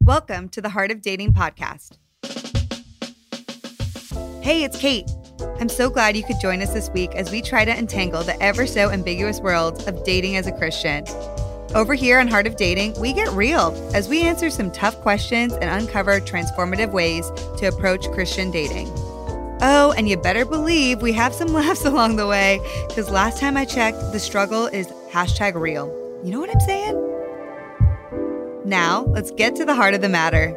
Welcome to the Heart of Dating podcast. Hey, it's Kate. I'm so glad you could join us this week as we try to untangle the ever so ambiguous world of dating as a Christian. Over here on Heart of Dating, we get real as we answer some tough questions and uncover transformative ways to approach Christian dating. Oh, and you better believe we have some laughs along the way, because last time I checked, the struggle is #real. You know what I'm saying? Now, let's get to the heart of the matter.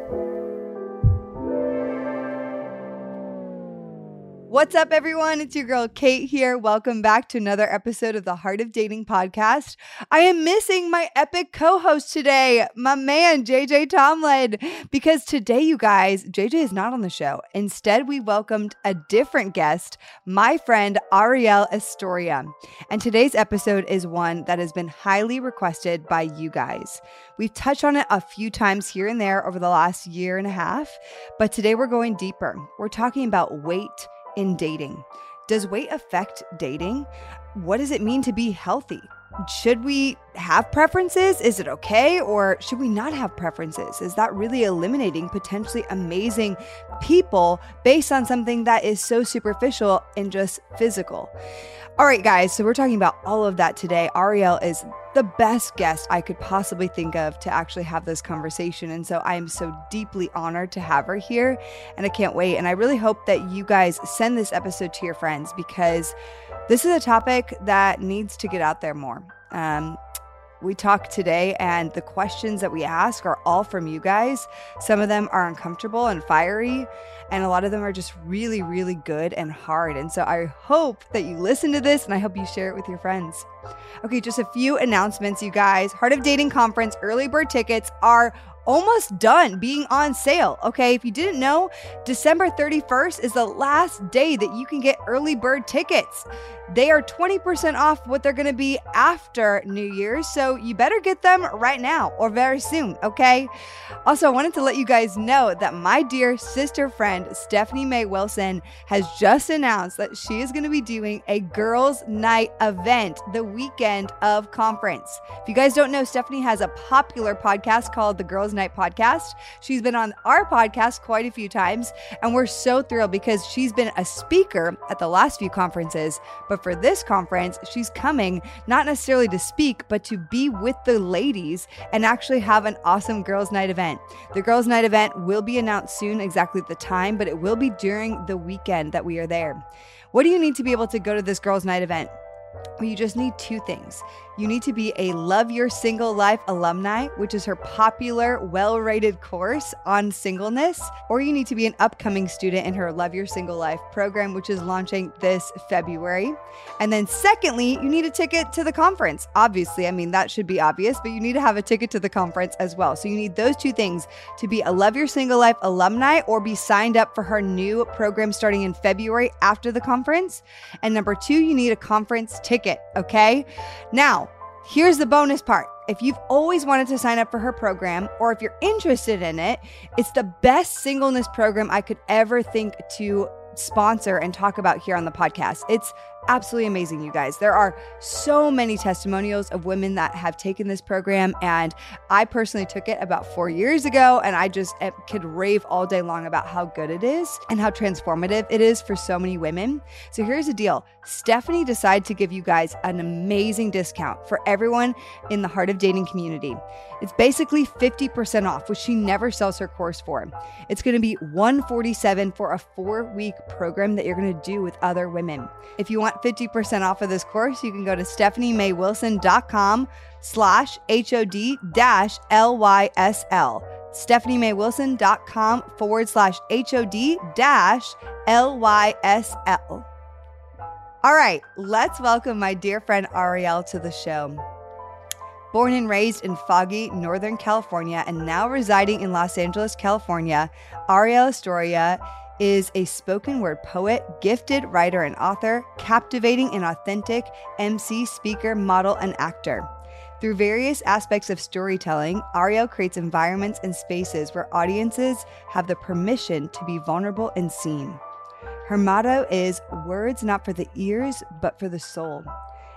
What's up, everyone? It's your girl, Kate here. Welcome back to another episode of the Heart of Dating podcast. I am missing my epic co-host today, my man, JJ Tomlin, because today, you guys, JJ is not on the show. Instead, we welcomed a different guest, my friend, Ariel Estoria. And today's episode is one that has been highly requested by you guys. We've touched on it a few times here and there over the last year and a half, but today we're going deeper. We're talking about weight in dating. Does weight affect dating? What does it mean to be healthy? Should we have preferences? Is it okay? Or should we not have preferences? Is that really eliminating potentially amazing people based on something that is so superficial and just physical? All right, guys, so we're talking about all of that today. Ariel is the best guest I could possibly think of to actually have this conversation. And so I am so deeply honored to have her here, and I can't wait. And I really hope that you guys send this episode to your friends, because this is a topic that needs to get out there more. We talk today, and the questions that we ask are all from you guys. Some of them are uncomfortable and fiery, and a lot of them are just really, really good and hard. And so I hope that you listen to this, and I hope you share it with your friends. Okay, just a few announcements, you guys. Heart of Dating Conference early bird tickets are almost done being on sale. Okay, if you didn't know, December 31st is the last day that you can get early bird tickets. They are 20% off what they're going to be after New Year's, so you better get them right now or very soon, okay? Also, I wanted to let you guys know that my dear sister friend, Stephanie Mae Wilson, has just announced that she is going to be doing a girls' night event the weekend of conference. If you guys don't know, Stephanie has a popular podcast called the Girls' Night Podcast. She's been on our podcast quite a few times, and we're so thrilled because she's been a speaker at the last few conferences. But for this conference, she's coming not necessarily to speak, but to be with the ladies and actually have an awesome girls' night event. The girls' night event will be announced soon, exactly the time, but it will be during the weekend that we are there. What do you need to be able to go to this girls' night event? Well, you just need two things. You need to be a Love Your Single Life alumni, which is her popular, well-rated course on singleness, or you need to be an upcoming student in her Love Your Single Life program, which is launching this February. And then secondly, you need a ticket to the conference. Obviously, I mean, that should be obvious, but you need to have a ticket to the conference as well. So you need those two things to be a Love Your Single Life alumni or be signed up for her new program starting in February after the conference. And number two, you need a conference ticket, okay? Now, here's the bonus part. If you've always wanted to sign up for her program, or if you're interested in it, it's the best singleness program I could ever think to sponsor and talk about here on the podcast. It's absolutely amazing, you guys. There are so many testimonials of women that have taken this program, and I personally took it about 4 years ago, and I just could rave all day long about how good it is and how transformative it is for so many women. So here's the deal. Stephanie decided to give you guys an amazing discount for everyone in the Heart of Dating community. It's basically 50% off, which she never sells her course for. It's going to be $147 for a 4-week program that you're going to do with other women. If you want 50% off of this course, you can go to stephaniemaywilson.com/HOD-LYSL. stephaniemaywilson.com/HOD-LYSL. All right, let's welcome my dear friend Ariel to the show. Born and raised in foggy Northern California and now residing in Los Angeles, California, Ariel Estoria is a spoken word poet, gifted writer and author, captivating and authentic MC, speaker, model, and actor. Through various aspects of storytelling, Ariel creates environments and spaces where audiences have the permission to be vulnerable and seen. Her motto is words not for the ears, but for the soul.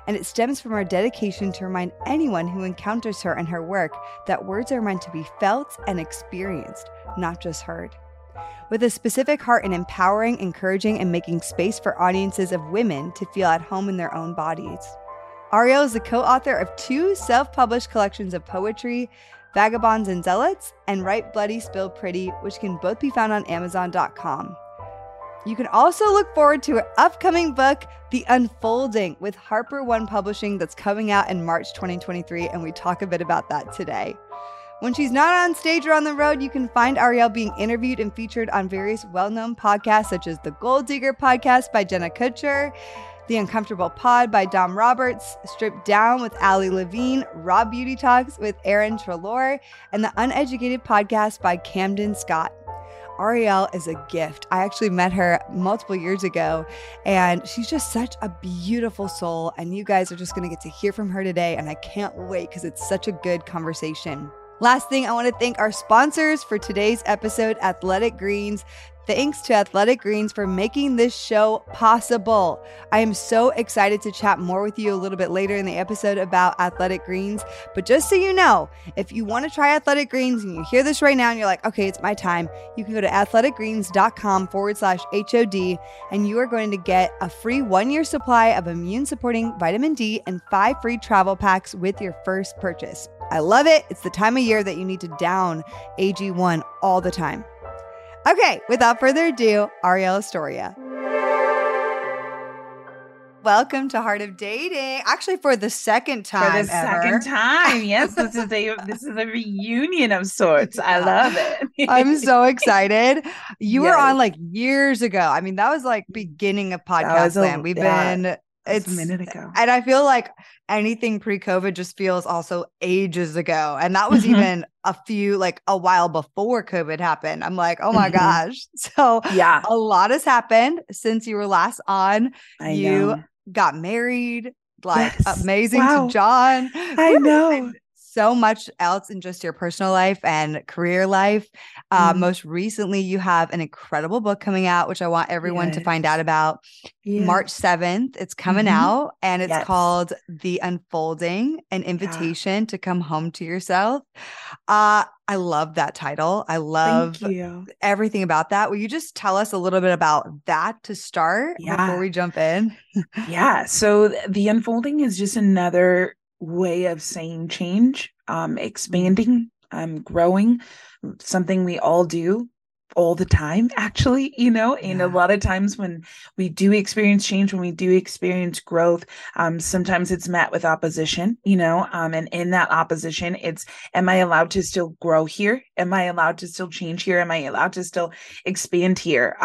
and it stems from our dedication to remind anyone who encounters her and her work that words are meant to be felt and experienced, not just heard. With a specific heart in empowering, encouraging, and making space for audiences of women to feel at home in their own bodies. Arielle is the co-author of 2 self-published collections of poetry, Vagabonds and Zealots, and Write Bloody Spill Pretty, which can both be found on Amazon.com. You can also look forward to her upcoming book, The Unfolding, with Harper One Publishing, that's coming out in March 2023, and we talk a bit about that today. When she's not on stage or on the road, you can find Arielle being interviewed and featured on various well-known podcasts such as the Gold Digger Podcast by Jenna Kutcher, The Uncomfortable Pod by Dom Roberts, Stripped Down with Ali Levine, Raw Beauty Talks with Aaron Trelaw, and The Uneducated Podcast by Camden Scott. Arielle is a gift. I actually met her multiple years ago, and she's just such a beautiful soul, and you guys are just going to get to hear from her today, and I can't wait because it's such a good conversation. Last thing, I want to thank our sponsors for today's episode, Athletic Greens. Thanks to Athletic Greens for making this show possible. I am so excited to chat more with you a little bit later in the episode about Athletic Greens. But just so you know, if you want to try Athletic Greens and you hear this right now and you're like, okay, it's my time, you can go to athleticgreens.com/HOD and you are going to get a free 1-year supply of immune supporting vitamin D and 5 free travel packs with your first purchase. I love it. It's the time of year that you need to down AG1 all the time. Okay, without further ado, Arielle Estoria. Welcome to Heart of Dating. Actually, for the second time For the second time. Yes, this is a reunion of sorts. I love it. I'm so excited. You were on like years ago. I mean, that was like beginning of podcast land. We've been... It's a minute ago. And I feel like anything pre-COVID just feels also ages ago. And that was even a while before COVID happened. I'm like, oh my gosh. So yeah, a lot has happened since you were last on. You got married, amazing to John. I know. So much else in just your personal life and career life. Most recently, you have an incredible book coming out, which I want everyone to find out about. March 7th, it's coming out, and it's called The Unfolding, an invitation to come home to yourself. I love that title. I love everything about that. Will you just tell us a little bit about that to start before we jump in? So The Unfolding is just another way of saying change, expanding, growing, something we all do all the time, actually, and a lot of times when we do experience change, when we do experience growth, sometimes it's met with opposition, and in that opposition, it's, am I allowed to still grow here? Am I allowed to still change here? Am I allowed to still expand here?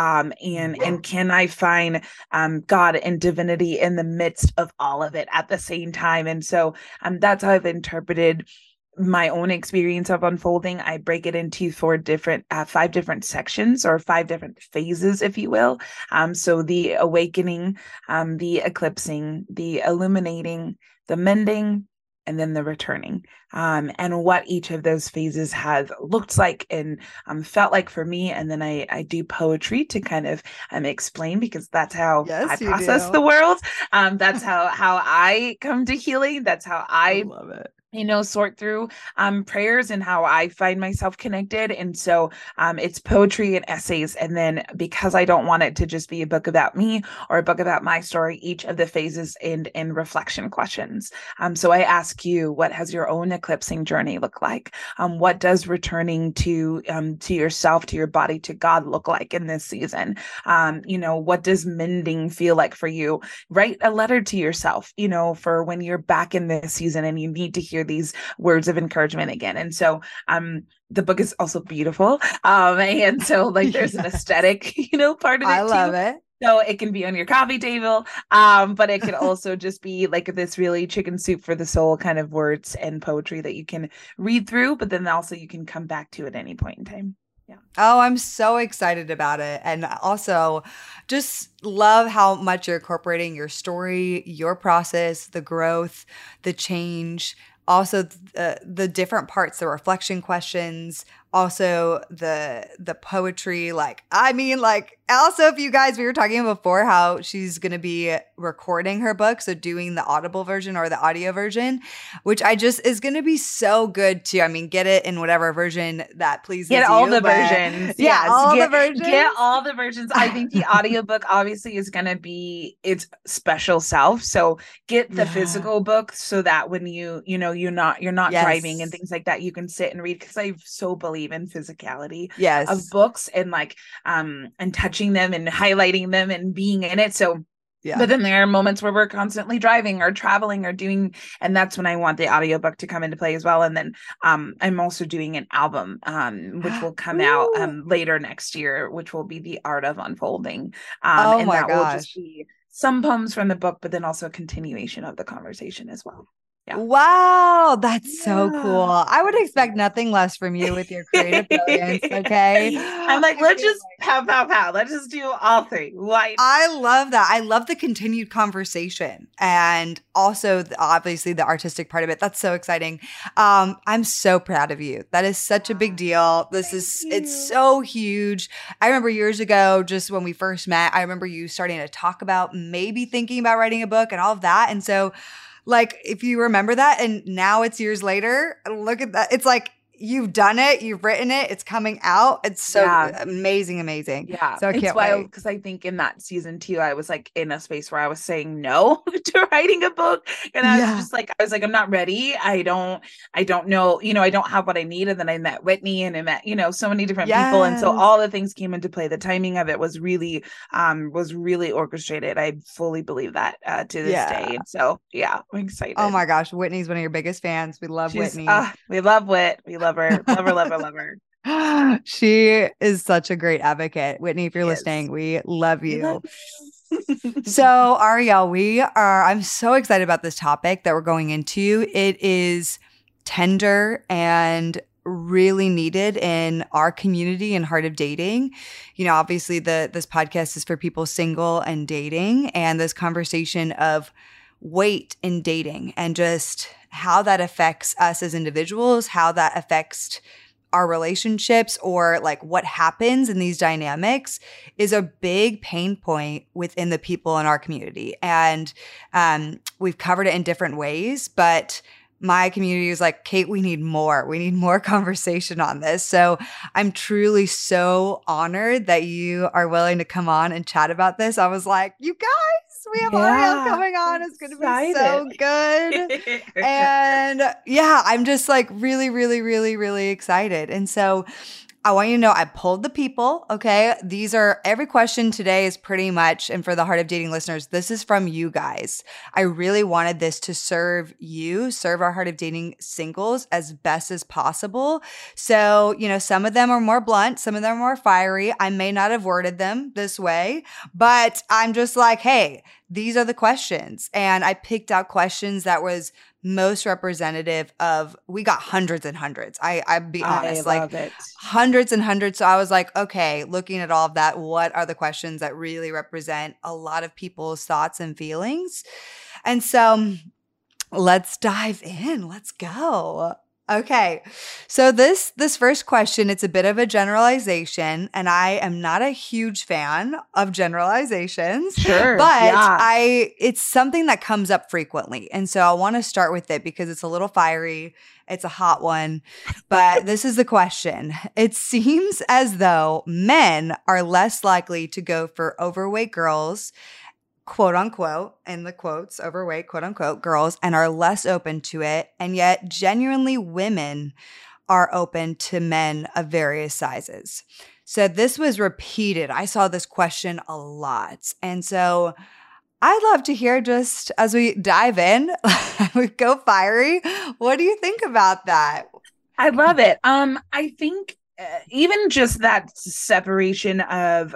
And can I find God and divinity in the midst of all of it at the same time? And so that's how I've interpreted my own experience of unfolding. I break it into 5 different sections, or 5 different phases, if you will. So the awakening, the eclipsing, the illuminating, the mending, and then the returning, and what each of those phases has looked like and felt like for me. And then I do poetry to kind of explain, because that's how I process the world. That's how I come to healing. That's how I love it. Sort through prayers and how I find myself connected. And so it's poetry and essays. And then, because I don't want it to just be a book about me or a book about my story, each of the phases and reflection questions. So I ask you, what has your own eclipsing journey look like? What does returning to yourself, to your body, to God look like in this season? What does mending feel like for you? Write a letter to yourself, for when you're back in this season and you need to hear these words of encouragement again. And so the book is also beautiful, and so there's an aesthetic part of it. I love it. So it can be on your coffee table, but it can also just be like this really chicken soup for the soul kind of words and poetry that you can read through, but then also you can come back to at any point in time. Yeah. Oh, I'm so excited about it. And also just love how much you're incorporating your story, your process, the growth, the change, also the different parts, the reflection questions, also the poetry, like, I mean, like, also, if you guys, we were talking before how she's going to be recording her book, so doing the audible version or the audio version, which I just is going to be so good too. I mean, get it in whatever version that pleases Get all you, the but versions. yeah, Yes. all the Get versions. all the versions. I think the audiobook obviously is going to be its special self. So get the Yeah. physical book so that when you're not driving and Yes. things like that, you can sit and read, because I so believe in physicality of Yes. books, and like and touching them and highlighting them and being in it. So Yeah. but then there are moments where we're constantly driving or traveling or doing, and that's when I want the audiobook to come into play as well. And then I'm also doing an album which will come out Ooh. later next year, which will be The Art of Unfolding. Oh And my that will just gosh. be some poems from the book, but then also a continuation of the conversation as well. Yeah. Wow, that's so cool. Yeah. I would I'm expect excited. nothing less from you with your creative brilliance, okay? I'm like, I let's feel just pow, pow, pow. Let's just do all three. Why? I love that. I love the continued conversation and also obviously the artistic part of it. That's so exciting. I'm so proud of you. That is such a big deal. Thank It's you. so huge. I remember years ago, just when we first met, I remember you starting to talk about maybe thinking about writing a book and all of that. And so, like, if you remember that and now it's years later, look at that. It's like, you've done it, you've written it, it's coming out. It's so Yeah. amazing, amazing. Yeah, So I it's can't wild wait. because I think in that season too, I was like in a space where I was saying no to writing a book, and I was Yeah. just like, I'm not ready. I don't know, I don't have what I need. And then I met Whitney, and I met, so many different people, and so Yes. all the things came into play. The timing of it was really orchestrated. I fully believe that to this Yeah. day, and so yeah, I'm Oh excited. my gosh. Whitney's one of your biggest fans. We love She's Whitney. we love Whit, we love her, love her, love her, love her. She is such a great advocate. Whitney, if you're She is. listening, we love We love you. you. So, Ariel, I'm so excited about this topic that we're going into. It is tender and really needed in our community and Heart of Dating. You know, obviously this podcast is for people single and dating, and this conversation of weight in dating and just how that affects us as individuals, how that affects our relationships, or like what happens in these dynamics is a big pain point within the people in our community. And we've covered it in different ways, but my community is like, Kate, we need more. We need more conversation on this. So I'm truly so honored that you are willing to come on and chat about this. I was like, you guys, we have Ariel Yeah, coming on. It's going to be excited. so good. And yeah, I'm just like really, really, really, really excited. And so I want you to know I pulled the people. Okay. Every question today is pretty much, and for the Heart of Dating listeners, this is from you guys. I really wanted this to serve our Heart of Dating singles as best as possible. So, some of them are more blunt, some of them are more fiery. I may not have worded them this way, but I'm just like, hey, these are the questions. And I picked out questions that was most representative of, we got hundreds and hundreds. I'd be I honest, like love it. hundreds and hundreds. So I was like, okay, looking at all of that, what are the questions that really represent a lot of people's thoughts and feelings? And so let's dive in. Let's go. Okay. So this first question, it's a bit of a generalization, and I am not a huge fan of generalizations, Sure. but Yeah. it's something that comes up frequently. And so I want to start with it because it's a little fiery. It's a hot one. But this is the question. It seems as though men are less likely to go for overweight girls, quote unquote, in the quotes, overweight, quote unquote, girls, and are less open to it. And yet, genuinely, women are open to men of various sizes. So this was repeated. I saw this question a lot. And so I'd love to hear, just as we dive in, we go fiery. What do you think about that? I love it. I think even just that separation of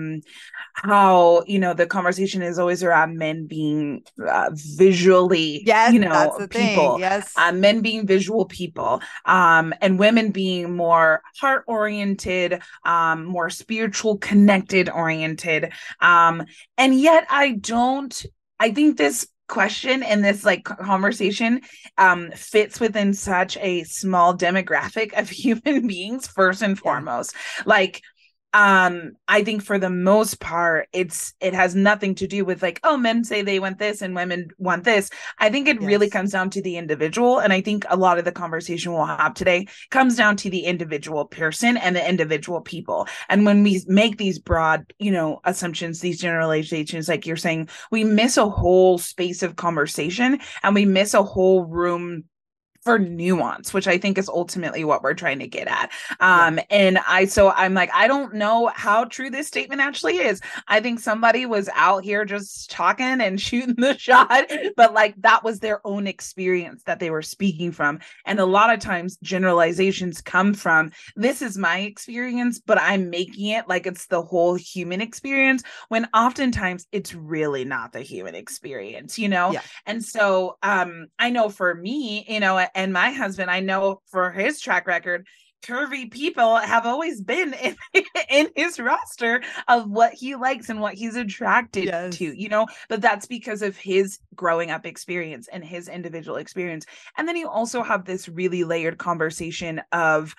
how the conversation is always around men being visually Yes, that's the thing. people, Yes. men being visual people, and women being more heart oriented, more spiritual connected oriented, and yet I think this question and this like conversation fits within such a small demographic of human beings first and foremost. Like I think for the most part, it has nothing to do with like, oh, men say they want this and women want this. I think it really comes down to the individual. And I think a lot of the conversation we'll have today comes down to the individual person and the individual people. And when we make these broad, assumptions, these generalizations, like you're saying, we miss a whole space of conversation and we miss a whole room for nuance, which I think is ultimately what we're trying to get at. And I'm like, I don't know how true this statement actually is. I think somebody was out here just talking and shooting the shot, but like that was their own experience that they were speaking from. And a lot of times generalizations come from, this is my experience, but I'm making it like it's the whole human experience, when oftentimes it's really not the human experience, And so I know for me, and my husband, I know for his track record, curvy people have always been in his roster of what he likes and what he's attracted to, but that's because of his growing up experience and his individual experience. And then you also have this really layered conversation of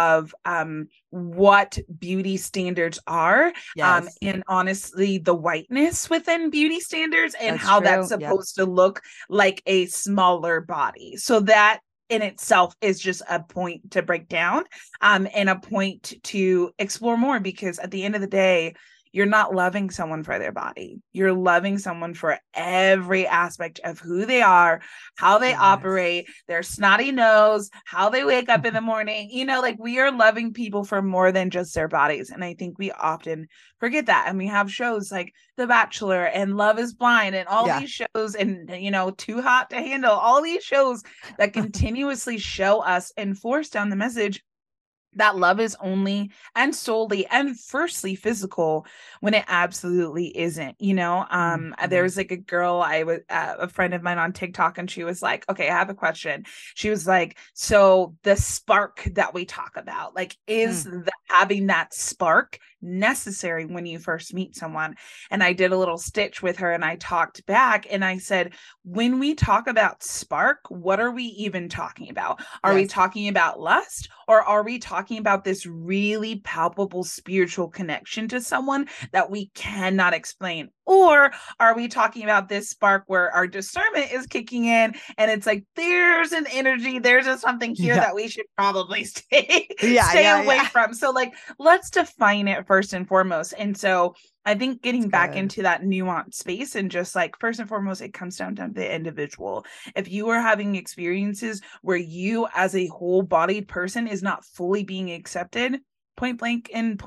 what beauty standards are, and honestly the whiteness within beauty standards and how that's supposed to look like a smaller body. So that in itself is just a point to break down, and a point to explore more, because at the end of the day, you're not loving someone for their body. You're loving someone for every aspect of who they are, how they operate, their snotty nose, how they wake up in the morning. Like we are loving people for more than just their bodies. And I think we often forget that. And we have shows like The Bachelor and Love is Blind and all these shows and, Too Hot to Handle, all these shows that continuously show us and force down the message that love is only and solely and firstly physical, when it absolutely isn't. There's like a girl, a friend of mine on TikTok, and she was like, okay, I have a question. She was like, so the spark that we talk about, like, is having that spark necessary when you first meet someone? And I did a little stitch with her and I talked back and I said, when we talk about spark, what are we even talking about? Are we talking about lust, or are we talking about this really palpable spiritual connection to someone that we cannot explain? Or are we talking about this spark where our discernment is kicking in and it's like, there's an energy, there's just something here that we should probably stay away from. So like, let's define it first and foremost. And so I think getting back into that nuanced space, and just like, first and foremost, it comes down to the individual. If you are having experiences where you as a whole bodied person is not fully being accepted, point blank and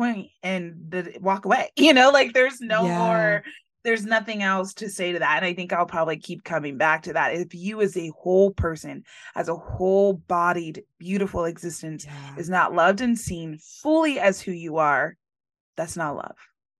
walk away, like there's no more, there's nothing else to say to that. And I think I'll probably keep coming back to that. If you as a whole person, as a whole bodied, beautiful existence is not loved and seen fully as who you are, that's not love.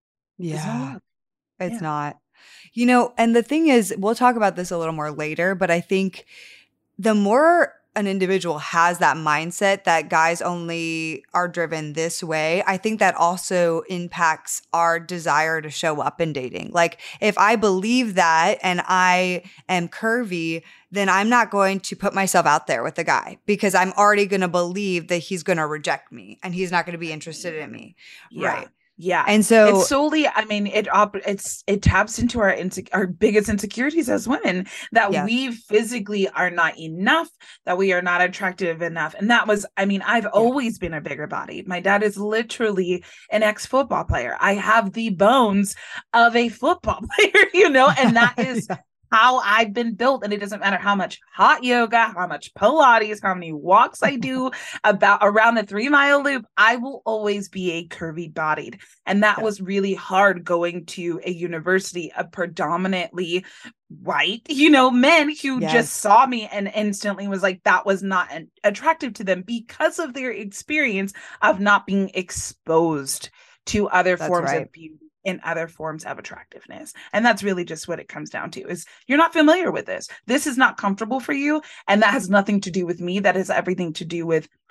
It's not. And the thing is, we'll talk about this a little more later, but I think the more an individual has that mindset that guys only are driven this way, I think that also impacts our desire to show up in dating. Like, if I believe that and I am curvy, then I'm not going to put myself out there with a guy, because I'm already going to believe that he's going to reject me and he's not going to be interested in me. Right. Yeah. And so it's solely, it taps into our biggest insecurities as women, that we physically are not enough, that we are not attractive enough. And that was, I've always been a bigger body. My dad is literally an ex-football player. I have the bones of a football player, and that is how I've been built. And it doesn't matter how much hot yoga, how much Pilates, how many walks I do around the 3-mile loop, I will always be a curvy bodied. And that was really hard, going to a university of predominantly white, men who just saw me and instantly was like, that was not attractive to them, because of their experience of not being exposed to other forms of beauty and other forms of attractiveness. And that's really just what it comes down to, is you're not familiar with this. This is not comfortable for you. And that has nothing to do with me. That has everything to do with how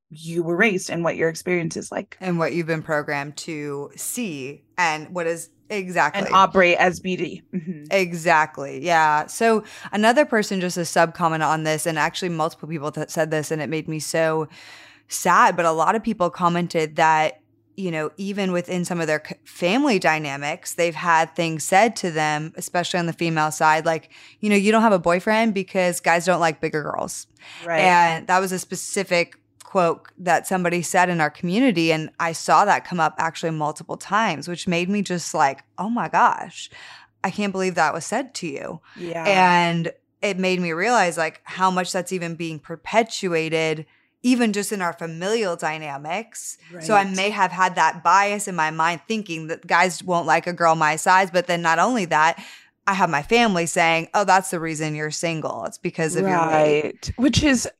you were raised and what your experience is like. And what you've been programmed to see and what is And exactly. operate as BD. Mm-hmm. Exactly. Yeah. So another person, just a sub comment on this, and actually multiple people that said this, and it made me so sad. But a lot of people commented that, you know, even within some of their family dynamics, they've had things said to them, especially on the female side, like, you know, you don't have a boyfriend because guys don't like bigger girls. Right. And that was a specific quote that somebody said in our community. And I saw that come up actually multiple times, which made me just like, oh my gosh, I can't believe that was said to you. Yeah. And it made me realize like how much that's even being perpetuated even just in our familial dynamics. Right. So I may have had that bias in my mind thinking that guys won't like a girl my size. But then not only that, I have my family saying, oh, that's the reason you're single. It's because of your weight. Which is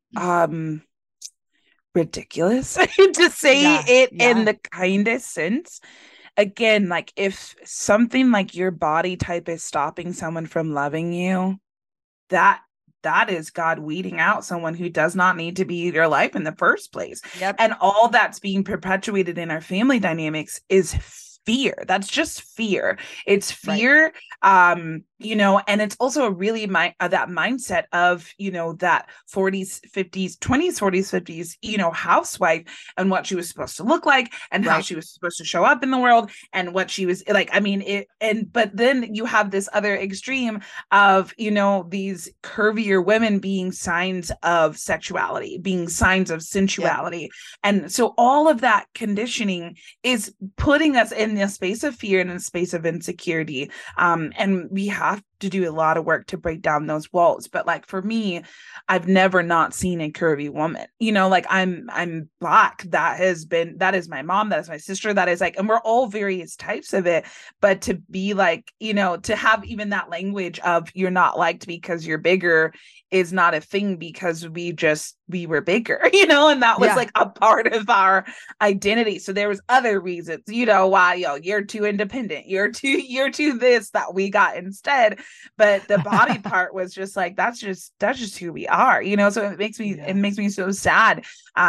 ridiculous to say it in the kindest sense. Again, like if something like your body type is stopping someone from loving you, that is God weeding out someone who does not need to be in your life in the first place. Yep. And all that's being perpetuated in our family dynamics is fear. That's just fear. It's fear. Right. You know, and it's also really that mindset of, you know, that 40s, 50s, 20s, 40s, 50s, you know, housewife and what she was supposed to look like and how she was supposed to show up in the world and what she was like. I mean, but then you have this other extreme of, you know, these curvier women being signs of sexuality, being signs of sensuality. Yep. And so all of that conditioning is putting us in a space of fear and in a space of insecurity. And we have to do a lot of work to break down those walls. But like for me, I've never not seen a curvy woman, you know, like I'm Black. That is my mom. That is my sister. That is like, and we're all various types of it. But to be like, you know, to have even that language of you're not liked because you're bigger is not a thing because we were bigger, you know, and that was like a part of our identity. So there was other reasons, you know, why, you're too independent, you're too this that we got instead. But the body part was just like, that's just who we are, you know? So it makes me so sad,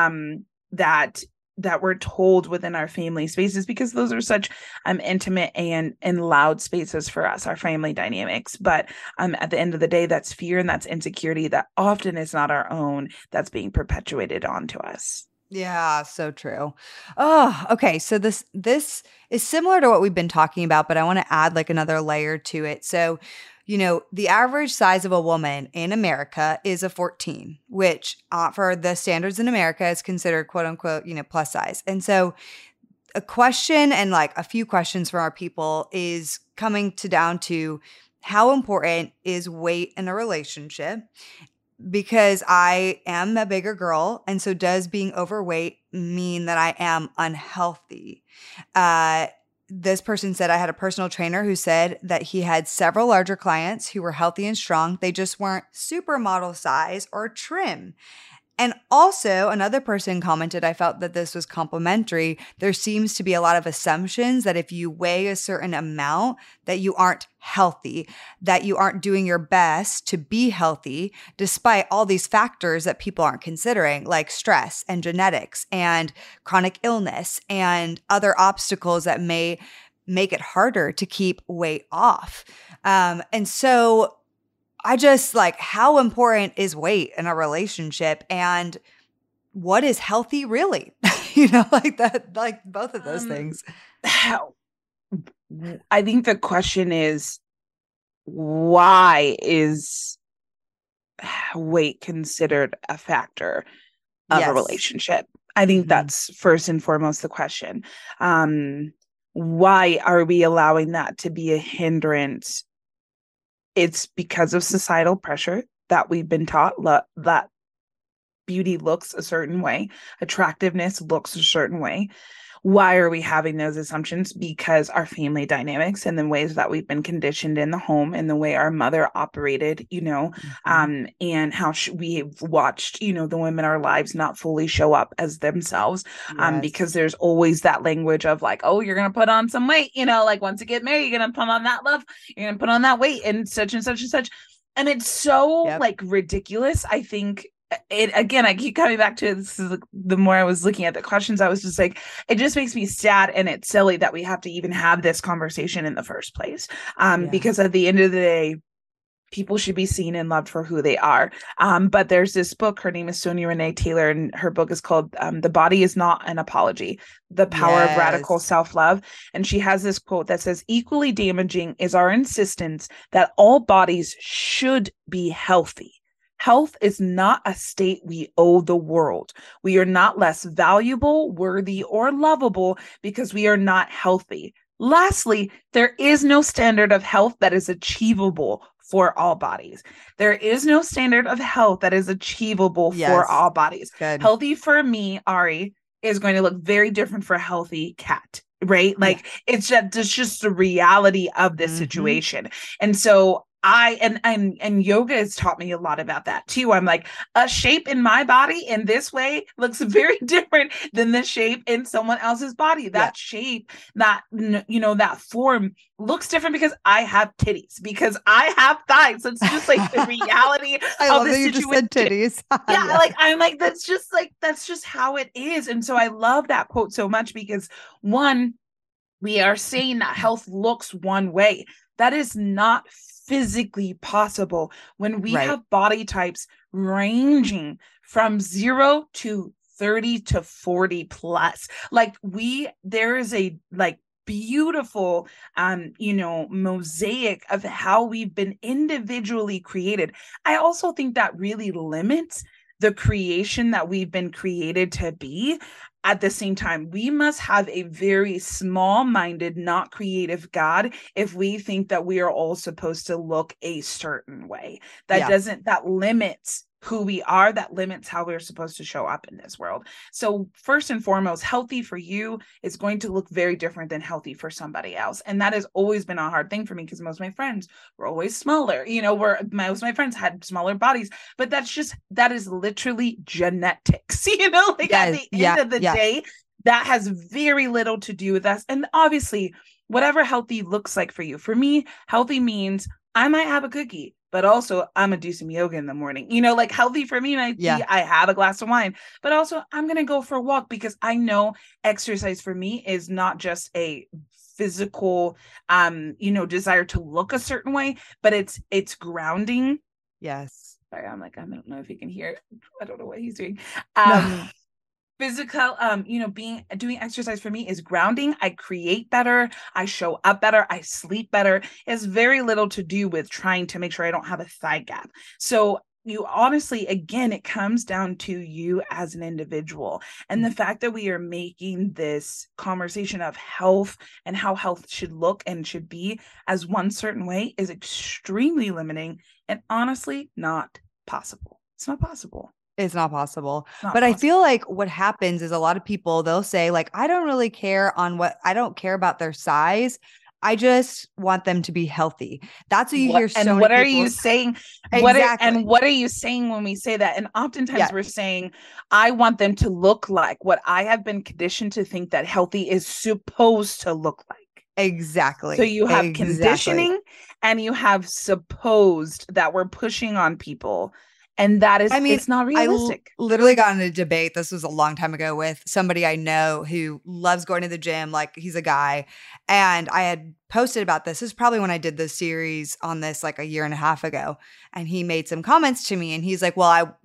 that we're told within our family spaces, because those are such intimate and loud spaces for us, our family dynamics. But at the end of the day, that's fear and that's insecurity that often is not our own, that's being perpetuated onto us. Yeah, so true. Oh, okay. So this is similar to what we've been talking about, but I want to add like another layer to it. So, you know, the average size of a woman in America is a 14, which for the standards in America is considered quote unquote, you know, plus size. And so a question and like a few questions from our people is coming down to how important is weight in a relationship? Because I am a bigger girl. And so does being overweight mean that I am unhealthy? This person said, I had a personal trainer who said that he had several larger clients who were healthy and strong. They just weren't supermodel size or trim. And also another person commented, I felt that this was complimentary. There seems to be a lot of assumptions that if you weigh a certain amount, that you aren't healthy, that you aren't doing your best to be healthy, despite all these factors that people aren't considering, like stress and genetics and chronic illness and other obstacles that may make it harder to keep weight off. And so I just like, how important is weight in a relationship and what is healthy really? You know, like that, like both of those things. I think the question is, why is weight considered a factor of a relationship? I think that's first and foremost the question. Why are we allowing that to be a hindrance? It's because of societal pressure that we've been taught that beauty looks a certain way, attractiveness looks a certain way. Why are we having those assumptions? Because our family dynamics and the ways that we've been conditioned in the home and the way our mother operated, you know, and how we've watched, you know, the women in our lives not fully show up as themselves. Because there's always that language of like, oh, you're going to put on some weight, you know, like once you get married, you're going to put on that love, you're going to put on that weight and such and such and such. And it's so like ridiculous. I think it again, I keep coming back to this. Is the more I was looking at the questions, I was just like, it just makes me sad, and it's silly that we have to even have this conversation in the first place. Because at the end of the day, people should be seen and loved for who they are. But there's this book, her name is Sonia Renee Taylor, and her book is called The Body is Not an Apology, The Power of Radical Self-Love. And she has this quote that says, equally damaging is our insistence that all bodies should be healthy. Health is not a state we owe the world. We are not less valuable, worthy, or lovable because we are not healthy. Lastly, there is no standard of health that is achievable for all bodies. There is no standard of health that is achievable for all bodies. Good. Healthy for me, Ari, is going to look very different for a healthy cat, right? Like it's just the reality of this situation. And so and yoga has taught me a lot about that too. I'm like, a shape in my body in this way looks very different than the shape in someone else's body. That shape, that, that form looks different because I have titties, because I have thighs. So it's just like the reality of the situation. You just said titties. I'm like, that's just how it is. And so I love that quote so much because one, we are saying that health looks one way. That is not physically possible when we have body types ranging from 0 to 30 to 40 plus. Like there is a beautiful mosaic of how we've been individually created. I also think that really limits the creation that we've been created to be. At the same time, we must have a very small-minded, not creative God if we think that we are all supposed to look a certain way. That limits who we are, that limits how we're supposed to show up in this world. So first and foremost, healthy for you is going to look very different than healthy for somebody else. And that has always been a hard thing for me because most of my friends were always smaller, most of my friends had smaller bodies, but that is literally genetics, at the end of the day, that has very little to do with us. And obviously, whatever healthy looks like for you, for me, healthy means I might have a cookie, but also I'm gonna do some yoga in the morning. Healthy for me might be I have a glass of wine, but also I'm gonna go for a walk because I know exercise for me is not just a physical desire to look a certain way, but it's grounding. Yes. Sorry, I don't know if you can hear. I don't know what he's doing. No. Physical, doing exercise for me is grounding. I create better. I show up better. I sleep better. It has very little to do with trying to make sure I don't have a thigh gap. So you honestly, again, it comes down to you as an individual. And the fact that we are making this conversation of health and how health should look and should be as one certain way is extremely limiting and honestly not possible. It's not possible. It's not possible. But I feel like what happens is a lot of people, they'll say like, I don't really care I don't care about their size. I just want them to be healthy. That's what you hear. And what are you saying? Exactly. What are you saying when we say that? And oftentimes we're saying, I want them to look like what I have been conditioned to think that healthy is supposed to look like. Exactly. So you have conditioning and you have supposed that we're pushing on people. And that is, it's not realistic. I literally got in a debate. This was a long time ago with somebody I know who loves going to the gym. Like he's a guy. And I had posted about this. This is probably when I did the series on this like a year and a half ago. And he made some comments to me and he's like, well,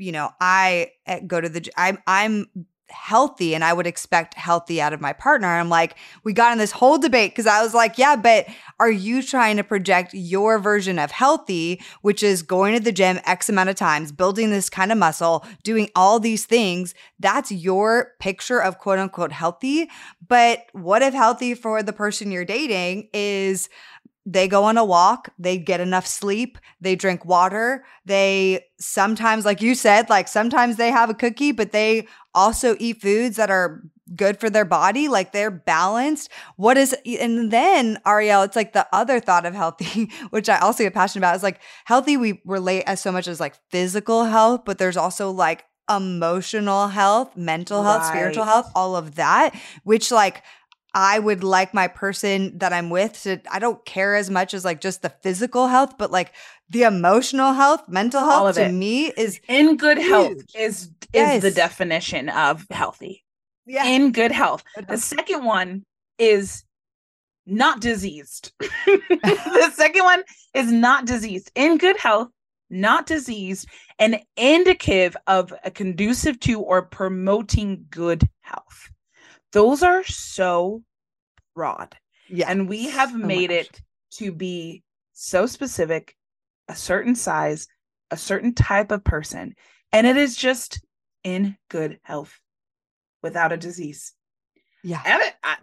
I go to the, I'm healthy and I would expect healthy out of my partner. I'm like, we got in this whole debate because I was like, yeah, but are you trying to project your version of healthy, which is going to the gym X amount of times, building this kind of muscle, doing all these things? That's your picture of quote unquote healthy. But what if healthy for the person you're dating is they go on a walk, they get enough sleep, they drink water, they sometimes, like you said, like sometimes they have a cookie, but they also eat foods that are good for their body, like they're balanced. And then Ariel, it's like the other thought of healthy, which I also get passionate about, is like healthy, we relate as so much as like physical health, but there's also like emotional health, mental health, spiritual health, all of that, which like I would like my person that I'm with to, I don't care as much as like just the physical health, but like the emotional health, mental All health of to it. me is In good health huge. is the Yes. definition of healthy. Yeah. In good health. Good The health. second one is not diseased. The second one is not diseased. In good health, not diseased, and indicative of a conducive to or promoting good health. Those are so broad. Yeah. And we have Oh my made gosh. it to be so specific, a certain size, a certain type of person. And it is just in good health without a disease. Yeah. And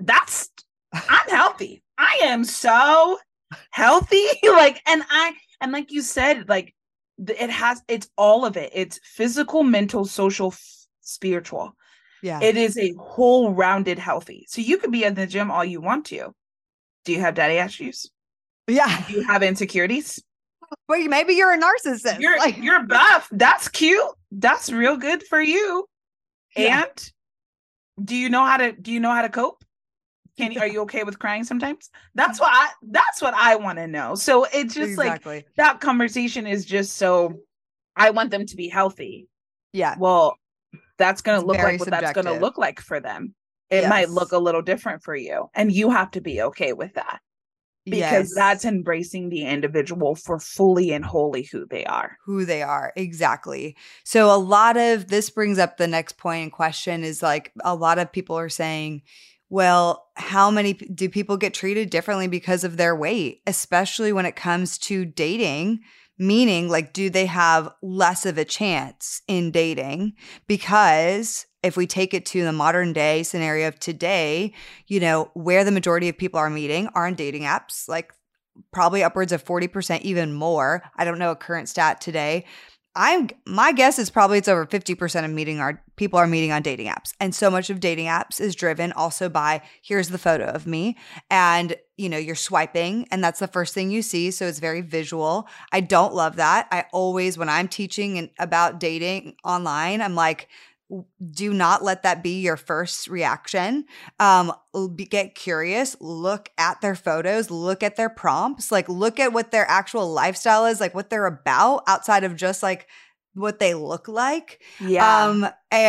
I'm healthy. I am so healthy. And like you said, like it's all of it. It's physical, mental, social, spiritual. Yeah. It is a whole rounded healthy. So you could be in the gym all you want to. Do you have daddy issues? Yeah. Do you have insecurities? Wait, maybe you're a narcissist. You're buff. That's cute. That's real good for you. Yeah. And do you know how to cope? Are you okay with crying sometimes? That's what I want to know. So it's just Exactly. like that conversation is just so I want them to be healthy. Yeah. Well, that's going It's to look very like what that's going to subjective. look like for them. It might look Yes. a little different for you, and you have to be okay with that because Yes. that's embracing the individual for fully and wholly who they are. Who they are. Exactly. So a lot of this brings up the next point in question is like a lot of people are saying, well, how many do people get treated differently because of their weight, especially when it comes to dating? Meaning, like, do they have less of a chance in dating? Because if we take it to the modern day scenario of today, where the majority of people are meeting are on dating apps, like probably upwards of 40%, even more. I don't know a current stat today. My guess is probably it's over 50% of people are meeting on dating apps. And so much of dating apps is driven also by here's the photo of me and you're swiping and that's the first thing you see. So it's very visual. I don't love that. I always, when I'm teaching about dating online, I'm like, do not let that be your first reaction. Get curious, look at their photos, look at their prompts, like look at what their actual lifestyle is, like what they're about outside of just like what they look like. Yeah.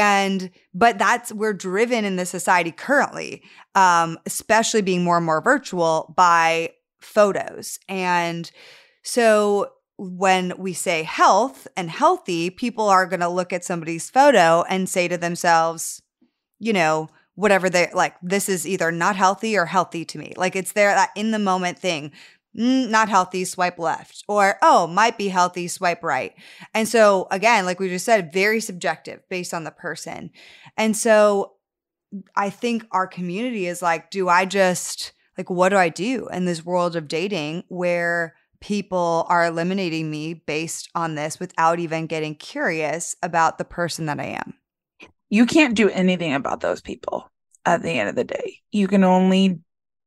But we're driven in this society currently, especially being more and more virtual by photos. And so when we say health and healthy, people are going to look at somebody's photo and say to themselves, whatever they like, this is either not healthy or healthy to me. Like it's that in the moment thing, not healthy, swipe left, or, oh, might be healthy, swipe right. And so again, like we just said, very subjective based on the person. And so I think our community is like, what do I do in this world of dating where people are eliminating me based on this without even getting curious about the person that I am? You can't do anything about those people at the end of the day. You can only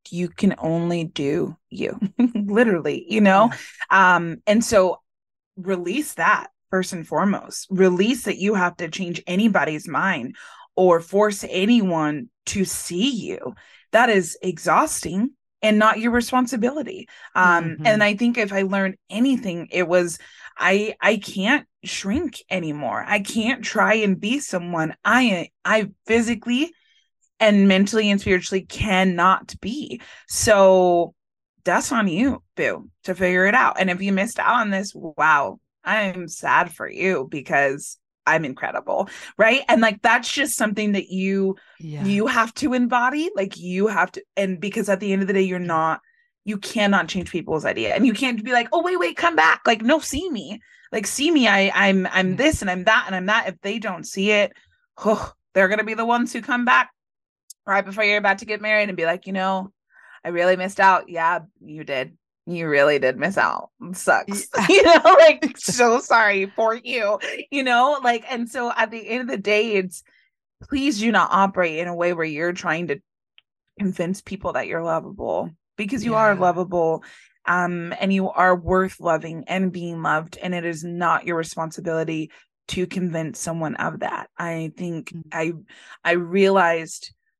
do you. Literally, Yeah. And so release that first and foremost. Release that you have to change anybody's mind or force anyone to see you. That is exhausting and not your responsibility. And I think if I learned anything, it was I can't shrink anymore. I can't try and be someone I physically and mentally and spiritually cannot be. So that's on you, boo, to figure it out. And if you missed out on this, wow, I'm sad for you because I'm incredible, right? And like that's just something that you have to embody. Like you have to, and because at the end of the day, you cannot change people's idea, and you can't be like, oh wait, come back. Like no, see me, I'm this and I'm that and I'm that. If they don't see it, they're gonna be the ones who come back right before you're about to get married and be like, I really missed out. Yeah, you did. You really did miss out. It sucks. Like so sorry for you, and so at the end of the day, it's please do not operate in a way where you're trying to convince people that you're lovable because you are lovable. And you are worth loving and being loved. And it is not your responsibility to convince someone of that. I think I realized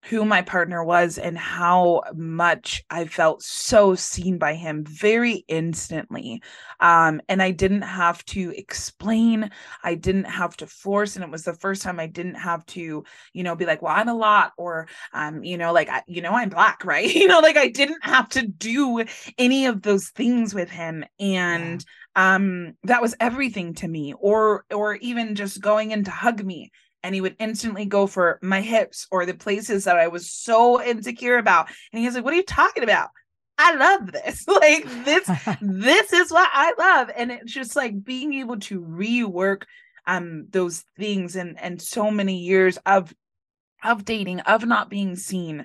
who my partner was and how much I felt so seen by him very instantly. And I didn't have to explain, I didn't have to force. And it was the first time I didn't have to, be like, well, I'm a lot, or, like, I'm Black, right? Like I didn't have to do any of those things with him. And that was everything to me. Or even just going in to hug me, and he would instantly go for my hips or the places that I was so insecure about. And he was like, what are you talking about? I love this. Like this is what I love. And it's just like being able to rework those things and so many years of dating, of not being seen,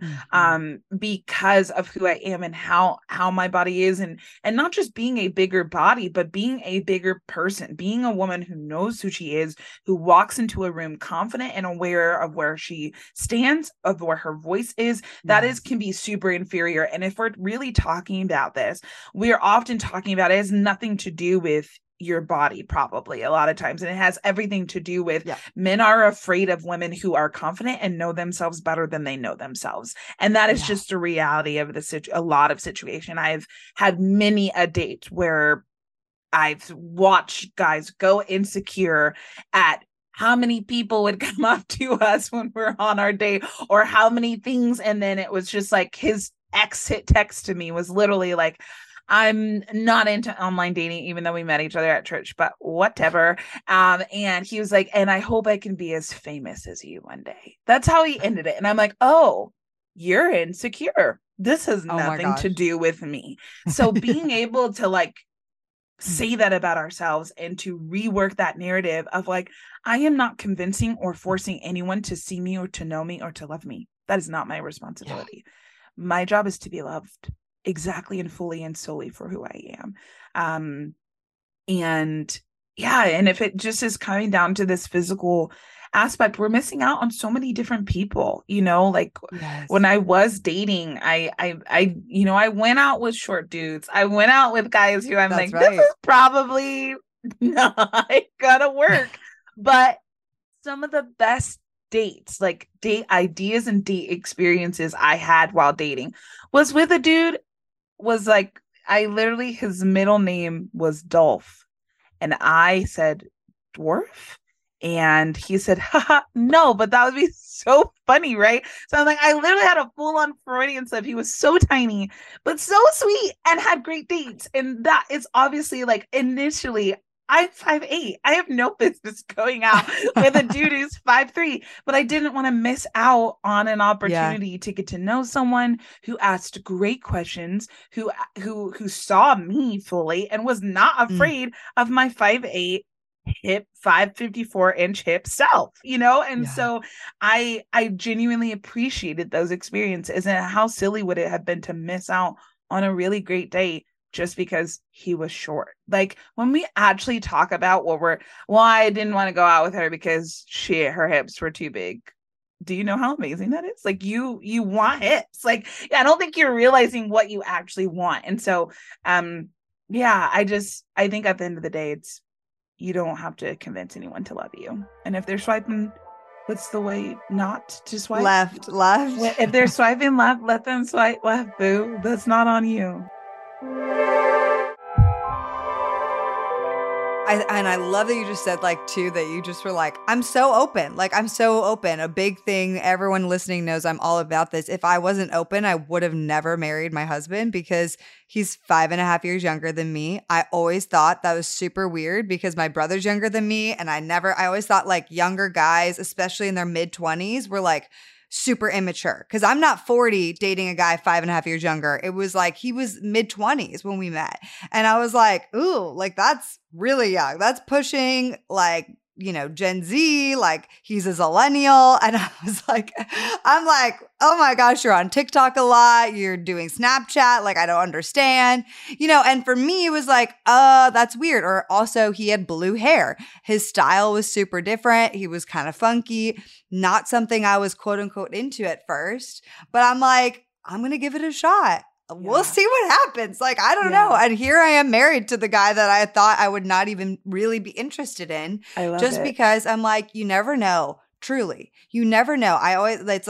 because of who I am and how my body is, and not just being a bigger body, but being a bigger person, being a woman who knows who she is, who walks into a room confident and aware of where she stands, of where her voice is. That is can be super inferior. And if we're really talking about this, we are often talking about it has nothing to do with your body, probably a lot of times, and it has everything to do with men are afraid of women who are confident and know themselves better than they know themselves. And that is just a reality of a lot of situation. I've had many a date where I've watched guys go insecure at how many people would come up to us when we're on our date, or how many things. And then it was just like his exit text to me was literally like, I'm not into online dating, even though we met each other at church, but whatever. And he was like, and I hope I can be as famous as you one day. That's how he ended it. And I'm like, oh, you're insecure. This has nothing to do with me. So being able to like say that about ourselves and to rework that narrative of like, I am not convincing or forcing anyone to see me or to know me or to love me. That is not my responsibility. My job is to be loved exactly and fully and solely for who I am. And if it just is coming down to this physical aspect, we're missing out on so many different people, like when I was dating, I went out with short dudes. I went out with guys who this is probably not gonna work. But some of the best dates, like date ideas and date experiences I had while dating was with a dude was like, his middle name was Dolph. And I said, dwarf? And he said, haha, no, but that would be so funny, right? So I'm like, I literally had a full-on Freudian slip. He was so tiny, but so sweet and had great dates. And that is obviously like initially, I'm 5'8". I have no business going out with a dude who's 5'3", but I didn't want to miss out on an opportunity to get to know someone who asked great questions, who saw me fully and was not afraid of my 5'8" hip 554-inch hip self, and so I genuinely appreciated those experiences. And how silly would it have been to miss out on a really great date just because he was short? Like when we actually talk about I didn't want to go out with her because her hips were too big. Do you know how amazing that is? Like you want hips. Like, I don't think you're realizing what you actually want. And so, I think at the end of the day, you don't have to convince anyone to love you. And if they're swiping, what's the way not to swipe? Left. If they're swiping left, let them swipe left, boo. That's not on you. I love that you just said too, that you just were like, I'm so open. A big thing. Everyone listening knows I'm all about this. If I wasn't open, I would have never married my husband because he's 5.5 years younger than me. I always thought that was super weird because my brother's younger than me. And I always thought younger guys, especially in their mid-20s, were super immature because I'm not 40 dating a guy 5.5 years younger. It was he was mid-20s when we met. And I was like, ooh, that's really young. That's pushing Gen Z, he's a zillennial. And I was I'm oh my gosh, you're on TikTok a lot. You're doing Snapchat. I don't understand, and for me, it was that's weird. Or also he had blue hair. His style was super different. He was kind of funky, not something I was quote unquote into at first, but I'm going to give it a shot. We'll see what happens. I don't know. And here I am married to the guy that I thought I would not even really be interested in. I love just it. Because I'm you never know. Truly. You never know. It's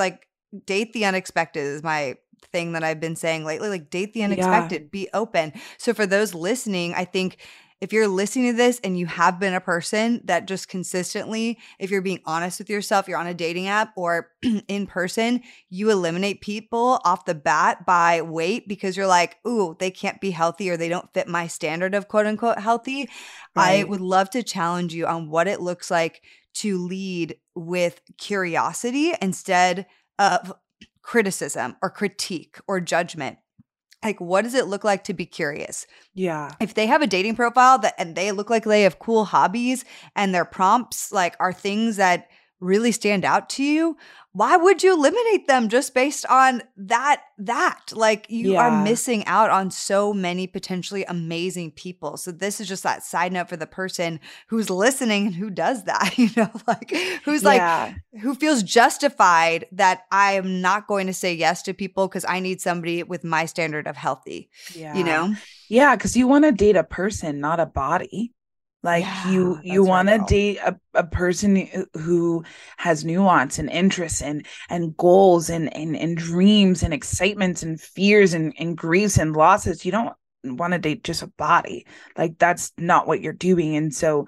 date the unexpected is my thing that I've been saying lately, like date the Yeah. unexpected, be open. So for those listening, I think if you're listening to this and you have been a person that just consistently, if you're being honest with yourself, you're on a dating app or in person, you eliminate people off the bat by weight because you're like, ooh, they can't be healthy or they don't fit my standard of quote unquote healthy. I Right. would love to challenge you on what it looks like to lead with curiosity instead of criticism or critique or judgment. Like, what does it look like to be curious? Yeah. If they have a dating profile that and they look like they have cool hobbies and their prompts like are things that really stand out to you, why would you eliminate them just based on that? Like you are Yeah. missing out on so many potentially amazing people. So this is just that side note for the person who's listening and who does that, like who's like, Yeah. who feels justified that I am not going to say yes to people because I need somebody with my standard of healthy, Yeah. Yeah. Because you want to date a person, not a body. Like you Yeah, that's right, want to girl. date a person who has nuance and interests and goals and dreams and excitements and fears and griefs and losses. You don't want to date just a body. Like that's not what you're doing. And so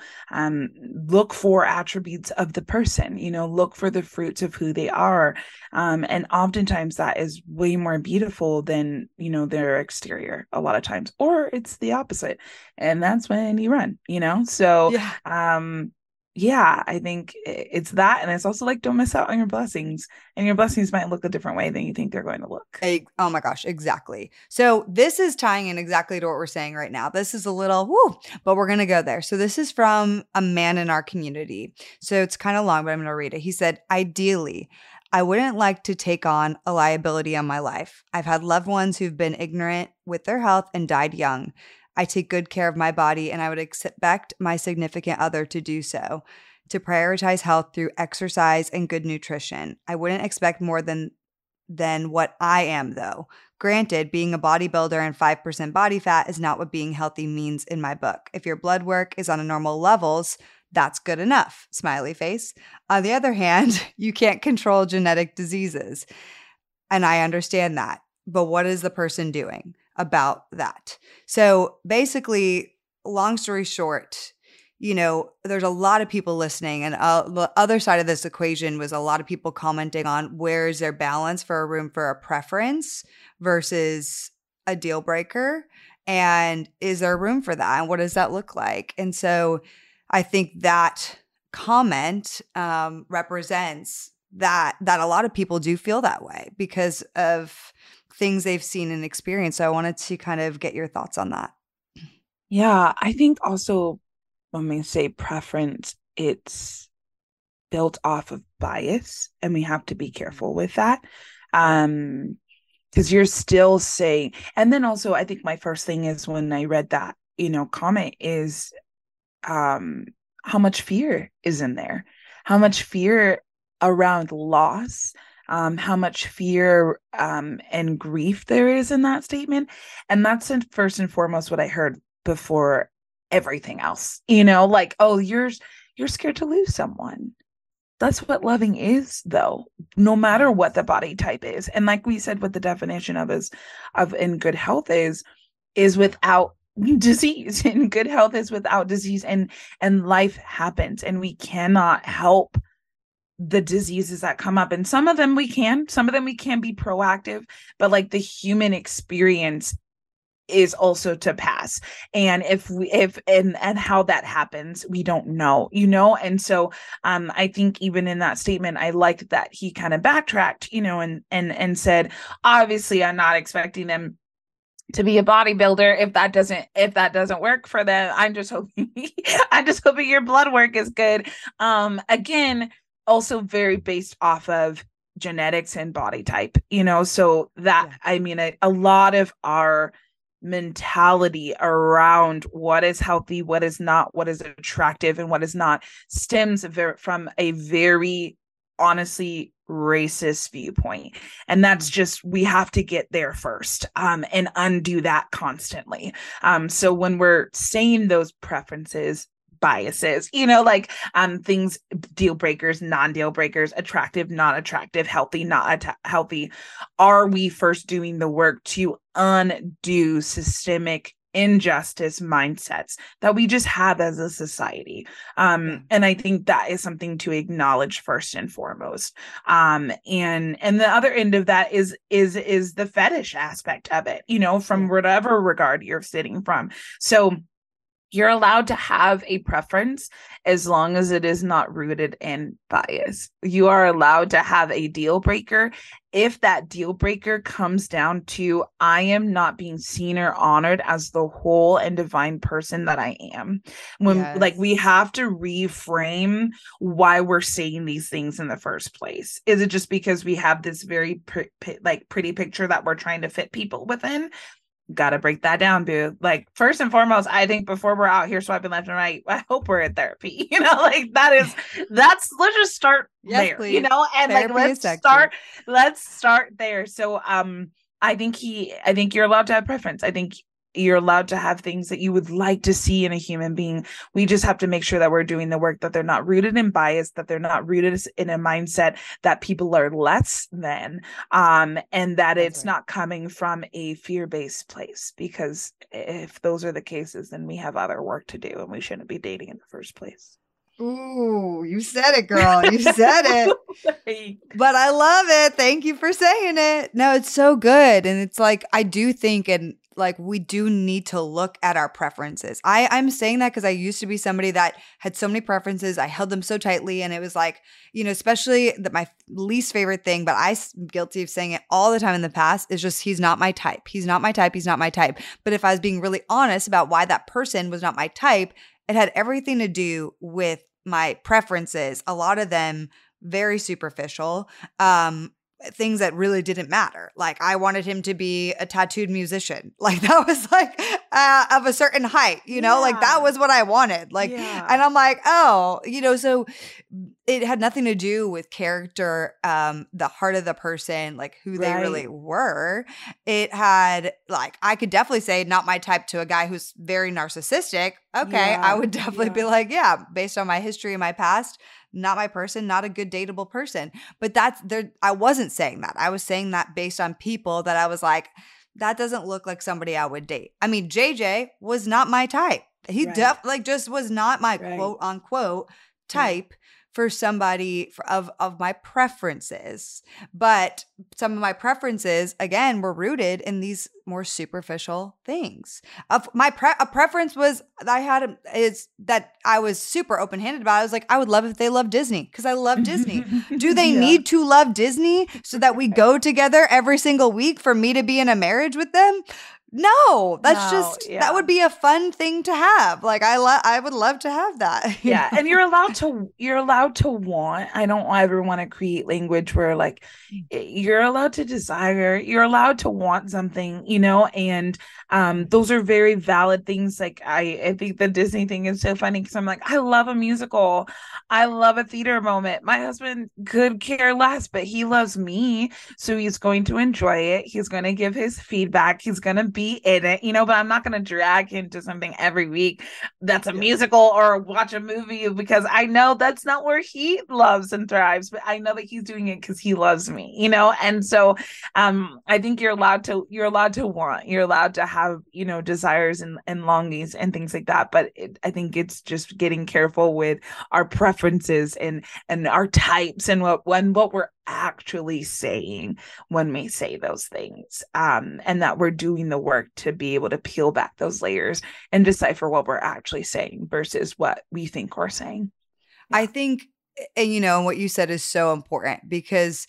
look for attributes of the person, look for the fruits of who they are. And oftentimes that is way more beautiful than, their exterior a lot of times, or it's the opposite. And that's when you run, So, Yeah. yeah, I think it's that. And it's also like, don't miss out on your blessings. And your blessings might look a different way than you think they're going to look. Oh my gosh, exactly. So this is tying in exactly to what we're saying right now. This is a little woo, but we're going to go there. So this is from a man in our community. So it's kind of long, but I'm going to read it. He said, ideally, I wouldn't like to take on a liability on my life. I've had loved ones who've been ignorant with their health and died young. I take good care of my body, and I would expect my significant other to do so, to prioritize health through exercise and good nutrition. I wouldn't expect more than what I am, though. Granted, being a bodybuilder and 5% body fat is not what being healthy means in my book. If your blood work is on a normal levels, that's good enough. Smiley face. On the other hand, you can't control genetic diseases. And I understand that. But what is the person doing about that? So basically, long story short, there's a lot of people listening. And the other side of this equation was a lot of people commenting on where is their balance for a room for a preference versus a deal breaker. And is there room for that? And what does that look like? And so I think that comment represents that a lot of people do feel that way because of things they've seen and experienced. So I wanted to kind of get your thoughts on that. Yeah, I think also when we say preference, it's built off of bias, and we have to be careful with that. Because you're still saying, and then also I think my first thing is when I read that, comment is how much fear is in there, how much fear around loss, how much fear and grief there is in that statement. And that's first and foremost what I heard before everything else, like, oh, you're scared to lose someone. That's what loving is, though, no matter what the body type is. And like we said, what the definition of in good health is without disease. In good health is without disease, and life happens, and we cannot help the diseases that come up. And some of them we can be proactive, but like the human experience is also to pass. And and how that happens, we don't know, And so I think even in that statement, I like that he kind of backtracked, and said, obviously I'm not expecting them to be a bodybuilder if that doesn't work for them. I'm just hoping your blood work is good. Again, also very based off of genetics and body type, so that, yeah. I mean, a lot of our mentality around what is healthy, what is not, what is attractive, and what is not stems from a very honestly racist viewpoint. And that's just, we have to get there first, and undo that constantly. So when we're saying those preferences, biases, like things, deal breakers, non-deal breakers, attractive, not attractive, healthy, not healthy. Are we first doing the work to undo systemic injustice mindsets that we just have as a society? And I think that is something to acknowledge first and foremost. And the other end of that is the fetish aspect of it, from whatever regard you're sitting from. So you're allowed to have a preference as long as it is not rooted in bias. You are allowed to have a deal breaker if that deal breaker comes down to, I am not being seen or honored as the whole and divine person that I am. Like, we have to reframe why we're saying these things in the first place. Is it just because we have this very pretty picture that we're trying to fit people within? Gotta break that down, dude. Like, first and foremost, I think before we're out here swiping left and right, I hope we're in therapy. Like, let's just start there, please. And therapy, like, let's start there. So I think you're allowed to have preference. I think you're allowed to have things that you would like to see in a human being. We just have to make sure that we're doing the work, that they're not rooted in bias, that they're not rooted in a mindset that people are less than, and that it's not coming from a fear-based place. Because if those are the cases, then we have other work to do and we shouldn't be dating in the first place. Ooh, you said it, girl. You said it. But I love it. Thank you for saying it. No, it's so good. And it's like, I do think, and like, we do need to look at our preferences. I'm saying that because I used to be somebody that had so many preferences. I held them so tightly. And it was like, especially my least favorite thing, but I'm guilty of saying it all the time in the past, is just, he's not my type. He's not my type. He's not my type. But if I was being really honest about why that person was not my type, it had everything to do with my preferences. A lot of them very superficial. Things that really didn't matter. Like, I wanted him to be a tattooed musician. Like, that was like of a certain height, like that was what I wanted. Like, and I'm like, oh, so it had nothing to do with character, the heart of the person, like who they really were. It had, like, I could definitely say not my type to a guy who's very narcissistic. Okay. I would definitely be like, based on my history and my past, not my person, not a good dateable person. But I wasn't saying that. I was saying that based on people that I was like, that doesn't look like somebody I would date. I mean, JJ was not my type. He just was not my quote unquote type for somebody of my preferences. But some of my preferences, again, were rooted in these more superficial things. A preference was that I was super open-handed about. I was like, I would love if they loved Disney, because I love Disney. Do they need to love Disney so that we go together every single week for me to be in a marriage with them? No, that would be a fun thing to have. Like, I would love to have that. Yeah. And you're allowed to want, I don't ever want to create language where, like, you're allowed to desire, you're allowed to want something, and those are very valid things. Like, I think the Disney thing is so funny because I'm like, I love a musical. I love a theater moment. My husband could care less, but he loves me. So he's going to enjoy it. He's going to give his feedback. He's going to be in it, but I'm not going to drag him to something every week that's a musical or watch a movie, because I know that's not where he loves and thrives, but I know that he's doing it because he loves me, and so I think you're allowed to want, you're allowed to have, desires and longings and things like that. But I think it's just getting careful with our preferences and our types and what we're actually saying when we say those things, and that we're doing the work to be able to peel back those layers and decipher what we're actually saying versus what we think we're saying. I think, and what you said is so important, because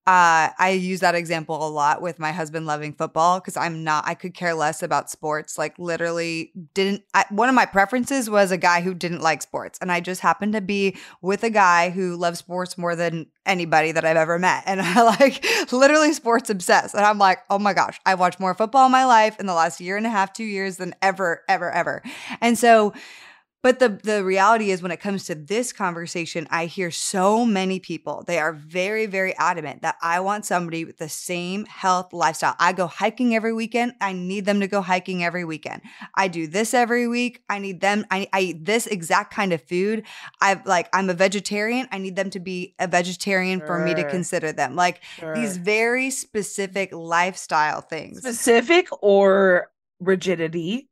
I use that example a lot with my husband loving football, because I could care less about sports. Like, literally one of my preferences was a guy who didn't like sports. And I just happened to be with a guy who loves sports more than anybody that I've ever met. And I like literally sports obsessed. And I'm like, oh my gosh, I watched more football in my life in the last year and a half, 2 years than ever, ever, ever. And so But the reality is when it comes to this conversation, I hear so many people, they are very, very adamant that I want somebody with the same health lifestyle. I go hiking every weekend. I need them to go hiking every weekend. I do this every week. I need them. I eat this exact kind of food. I'm a vegetarian. I need them to be a vegetarian for me to Sure. consider them. Like these Sure. very specific lifestyle things. Specific or rigidity,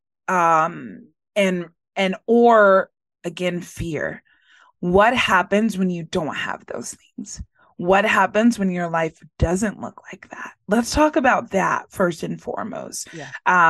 and or again, fear. What happens when you don't have those things? What happens when your life doesn't look like that? Let's talk about that first and foremost. Yeah.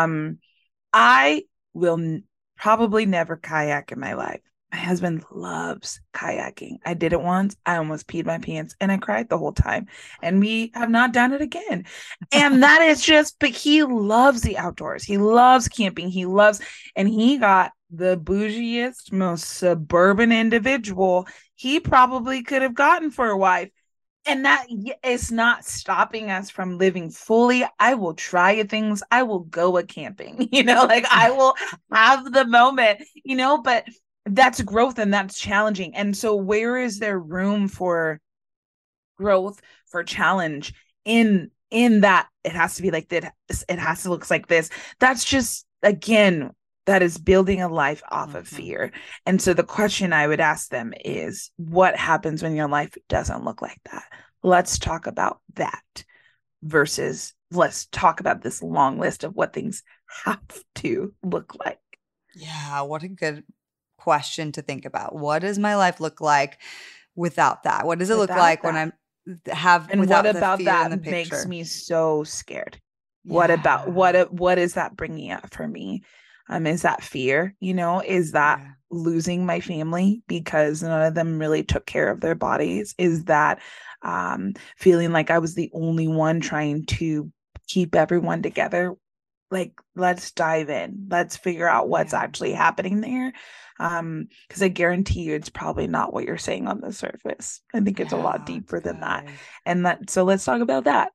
I will probably never kayak in my life. My husband loves kayaking. I did it once. I almost peed my pants and I cried the whole time. And we have not done it again. And that is just, but he loves the outdoors. He loves camping. And he got the bougiest, most suburban individual he probably could have gotten for a wife. And that is not stopping us from living fully. I will try things. I will go a camping, like I will have the moment, but that's growth and that's challenging. And so where is there room for growth, for challenge in that? It has to be like that. It has to look like this. That's just, again, that is building a life off of fear. And so the question I would ask them is, what happens when your life doesn't look like that? Let's talk about that versus let's talk about this long list of what things have to look like. Yeah, what a good question to think about. What does my life look like without that? What does it look like when I'm and without what about the fear that in the picture? makes me so scared? Yeah. What is that bringing up for me? Is that fear? Is that losing my family because none of them really took care of their bodies? Is that feeling like I was the only one trying to keep everyone together? Like, let's dive in. Let's figure out what's actually happening there. Because I guarantee you it's probably not what you're saying on the surface. I think it's a lot deeper than that. And so let's talk about that,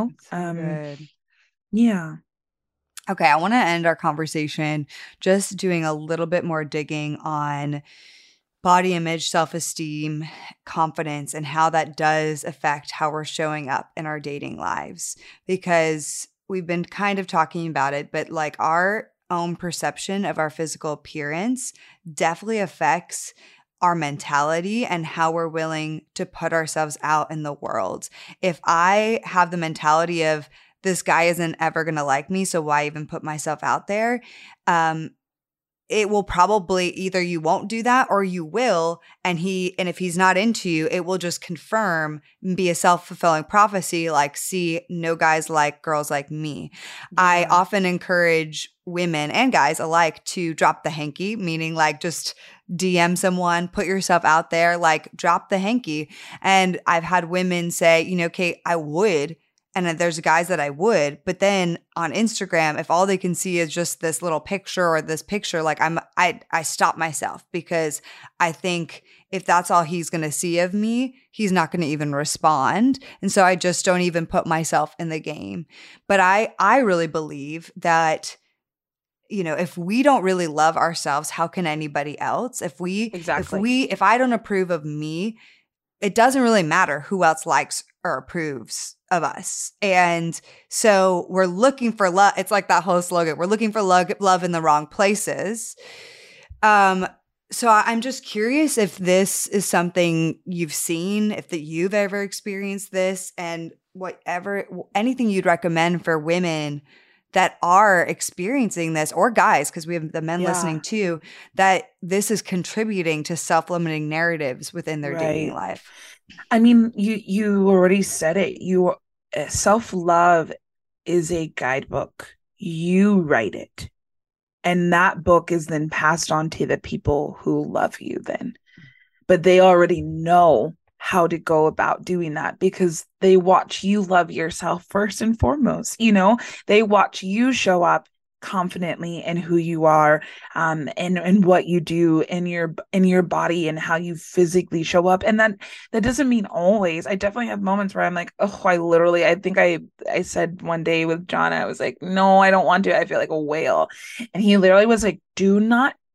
Good. Yeah. Okay, I want to end our conversation just doing a little bit more digging on body image, self-esteem, confidence, and how that does affect how we're showing up in our dating lives. Because we've been kind of talking about it, but like our own perception of our physical appearance definitely affects our mentality and how we're willing to put ourselves out in the world. If I have the mentality of this guy isn't ever going to like me, so why even put myself out there? It will probably either you won't do that or you will. And if he's not into you, it will just confirm and be a self-fulfilling prophecy. Like, see, no guys like girls like me. Yeah. I often encourage women and guys alike to drop the hanky, meaning like just DM someone, put yourself out there, like drop the hanky. And I've had women say, Kate, I would. And there's guys that I would, but then on Instagram, if all they can see is just this little picture or this picture, like I stop myself because I think if that's all he's going to see of me, he's not going to even respond. And so I just don't even put myself in the game. But I really believe that, if we don't really love ourselves, how can anybody else? If I don't approve of me, it doesn't really matter who else likes or approves of us. And so we're looking for love. It's like that whole slogan. We're looking for love in the wrong places. So I'm just curious if this is something you've seen, if you've ever experienced this, and anything you'd recommend for women that are experiencing this, or guys, because we have the men listening too, that this is contributing to self-limiting narratives within their dating life. I mean, you already said it. Self-love is a guidebook. You write it. And that book is then passed on to the people who love you then. But they already know how to go about doing that because they watch you love yourself first and foremost. They watch you show up confidently in who you are, and what you do in your body and how you physically show up. And that doesn't mean always. I definitely have moments where I'm like, oh, I think I said one day with John, I was like, no, I don't want to. I feel like a whale. And he literally was like, do not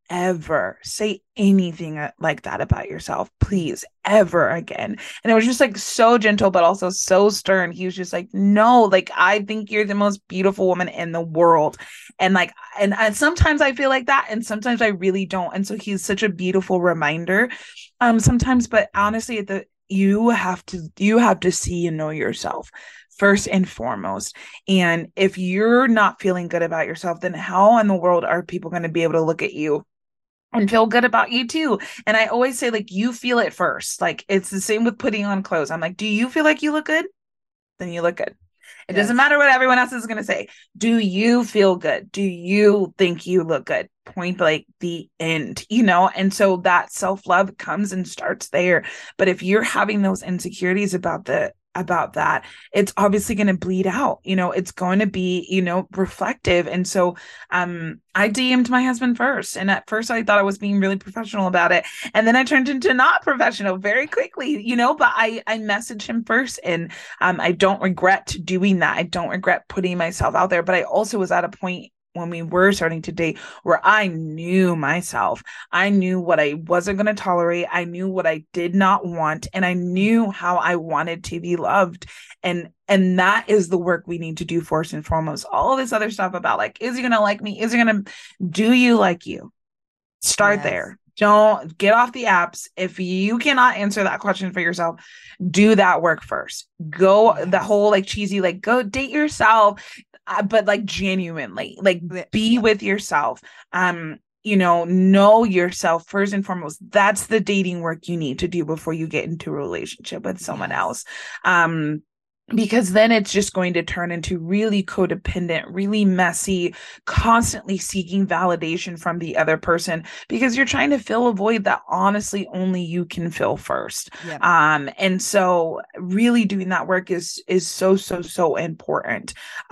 ever say anything like that about yourself, please, ever again. And it was just like so gentle, but also so stern. He was just like, no, like, I think you're the most beautiful woman in the world. And like, and sometimes I feel like that, and sometimes I really don't. And so he's such a beautiful reminder. Sometimes, but honestly, you have to see and know yourself first and foremost. And if you're not feeling good about yourself, then how in the world are people going to be able to look at you and feel good about you too? And I always say, like, you feel it first. Like, it's the same with putting on clothes. I'm like, do you feel like you look good? Then you look good. It doesn't matter what everyone else is going to say. Do you feel good? Do you think you look good? Point blank, the end, And so that self-love comes and starts there. But if you're having those insecurities about that, it's obviously going to bleed out. It's going to be, reflective. And so I DM'd my husband first. And at first I thought I was being really professional about it. And then I turned into not professional very quickly, but I messaged him first. And I don't regret doing that. I don't regret putting myself out there. But I also was at a point when we were starting to date where I knew myself. I knew what I wasn't going to tolerate. I knew what I did not want. And I knew how I wanted to be loved. And that is the work we need to do first and foremost. All this other stuff about, like, is he going to like me? Do you like you? Start there. Don't get off the apps. If you cannot answer that question for yourself, do that work first. Go the whole, like, cheesy, like, go date yourself, but like genuinely, like, be with yourself. Know yourself first and foremost. That's the dating work you need to do before you get into a relationship with someone else. Because then it's just going to turn into really codependent, really messy, constantly seeking validation from the other person, because you're trying to fill a void that honestly only you can fill first. And so really doing that work is so, so, so important.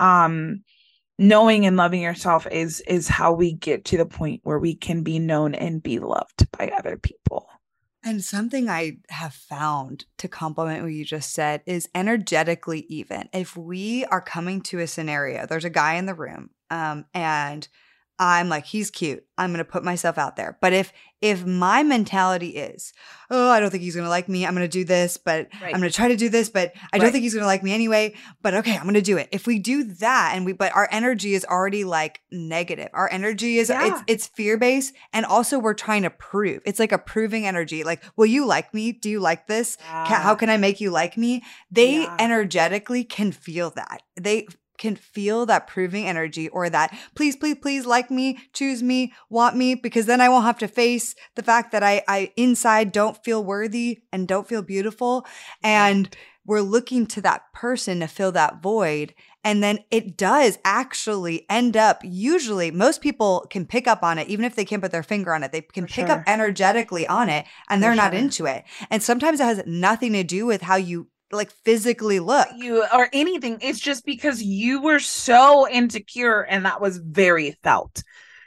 Knowing and loving yourself is how we get to the point where we can be known and be loved by other people. And something I have found to complement what you just said is energetically even. If we are coming to a scenario, there's a guy in the room, and I'm like, he's cute, I'm going to put myself out there. But if my mentality is, oh, I don't think he's going to like me, I'm going to do this, but I'm going to try to do this, but I don't think he's going to like me anyway, but okay, I'm going to do it. If we do that but our energy is already like negative. Our energy is, it's fear-based. And also we're trying to prove. It's like a proving energy. Like, will you like me? Do you like this? How can I make you like me? They energetically can feel that. They can feel that proving energy, or that please, please, please like me, choose me, want me, because then I won't have to face the fact that I inside don't feel worthy and don't feel beautiful. And we're looking to that person to fill that void. And then it does actually end up, usually most people can pick up on it, even if they can't put their finger on it, they can pick up energetically on it, and they're not into it. And sometimes it has nothing to do with how you like physically look or anything. It's just because you were so insecure, and that was very felt.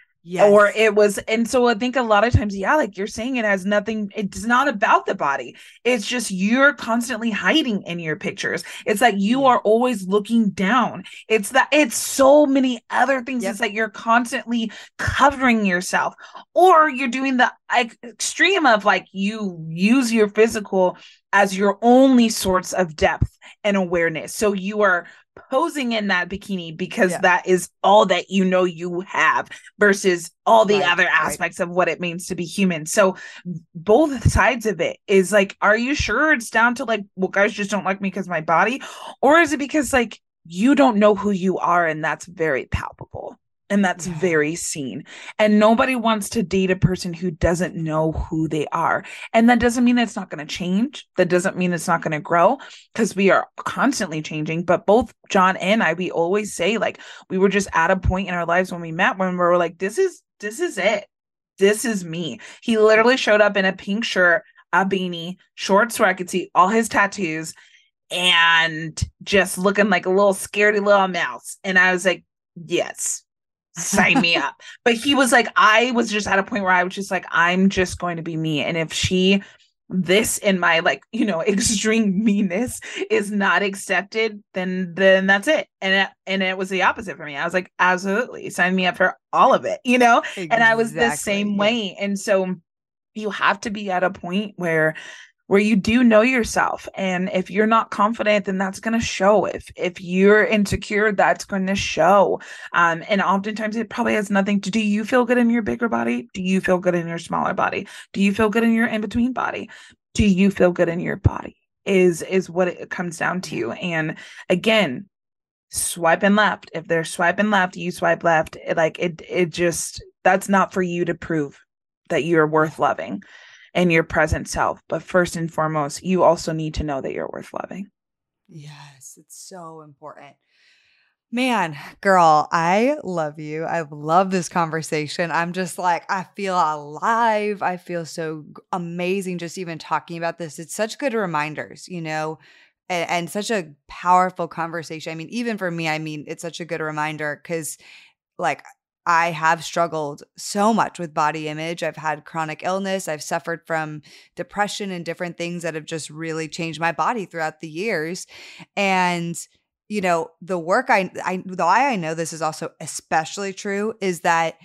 Or it was. And so I think a lot of times, like you're saying, it's not about the body. It's just you're constantly hiding in your pictures. It's like you are always looking down. It's so many other things. It's like you're constantly covering yourself, or you're doing the extreme of, like, you use your physical as your only source of depth and awareness. So you are posing in that bikini because that is all that you have, versus all the other aspects of what it means to be human. So both sides of it is like, are you sure it's down to, like, well, guys just don't like me because my body, or is it because, like, you don't know who you are, and that's very palpable? And that's very seen. And nobody wants to date a person who doesn't know who they are. And that doesn't mean it's not going to change. That doesn't mean it's not going to grow, because we are constantly changing. But both John and I, we always say, like, we were just at a point in our lives when we met when we were like, this is it. This is me. He literally showed up in a pink shirt, a beanie, shorts where I could see all his tattoos, and just looking like a little scaredy little mouse. And I was like, yes. Sign me up. But he was like, I was just at a point where I was just like, I'm just going to be me. And if she this in my like, extreme meanness is not accepted, then that's it. And it was the opposite for me. I was like, absolutely, sign me up for all of it, and I was the Exactly. same Yeah. way. And so you have to be at a point where you do know yourself, and if you're not confident, then that's going to show. If you're insecure, that's going to show. And oftentimes it probably has nothing to do. You feel good in your bigger body? Do you feel good in your smaller body? Do you feel good in your in between body? Do you feel good in your body? Is what it comes down to. And again, swiping left. If they're swiping left, you swipe left. It just, that's not for you to prove that you're worth loving and your present self. But first and foremost, you also need to know that you're worth loving. Yes, it's so important. Man, girl, I love you. I love this conversation. I'm just like, I feel alive. I feel so amazing just even talking about this. It's such good reminders, and such a powerful conversation. I mean, even for me, it's such a good reminder because, like, I have struggled so much with body image. I've had chronic illness. I've suffered from depression and different things that have just really changed my body throughout the years. And the work the why I know this is also especially true is that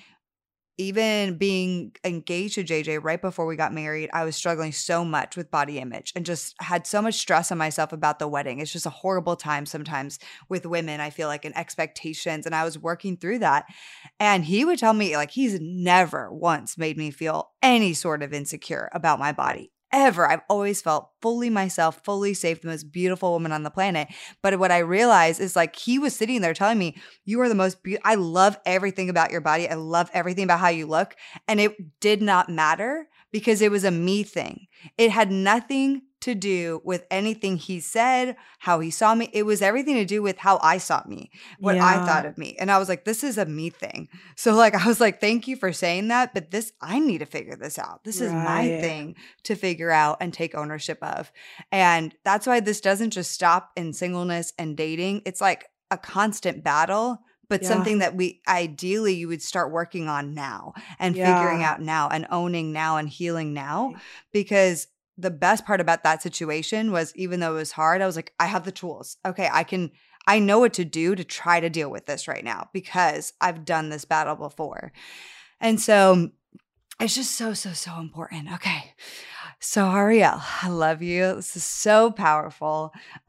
even being engaged to JJ right before we got married, I was struggling so much with body image and just had so much stress on myself about the wedding. It's just a horrible time sometimes with women, I feel like, and expectations. And I was working through that. And he would tell me, like, he's never once made me feel any sort of insecure about my body. Ever. I've always felt fully myself, fully safe, the most beautiful woman on the planet. But what I realized is, like, he was sitting there telling me, you are the most beautiful. I love everything about your body. I love everything about how you look. And it did not matter because it was a me thing. It had nothing to do with anything he said, how he saw me. It was everything to do with how I saw me, what I thought of me. And I was like, this is a me thing. So, like, I was like, thank you for saying that, but I need to figure this out. This is my thing to figure out and take ownership of. And that's why this doesn't just stop in singleness and dating. It's like a constant battle, but something that ideally you would start working on now and figuring out now and owning now and healing now. Because the best part about that situation was, even though it was hard, I was like, I have the tools. Okay, I know what to do to try to deal with this right now because I've done this battle before. And so it's just so, so, so important. Okay. So Ariel, I love you. This is so powerful.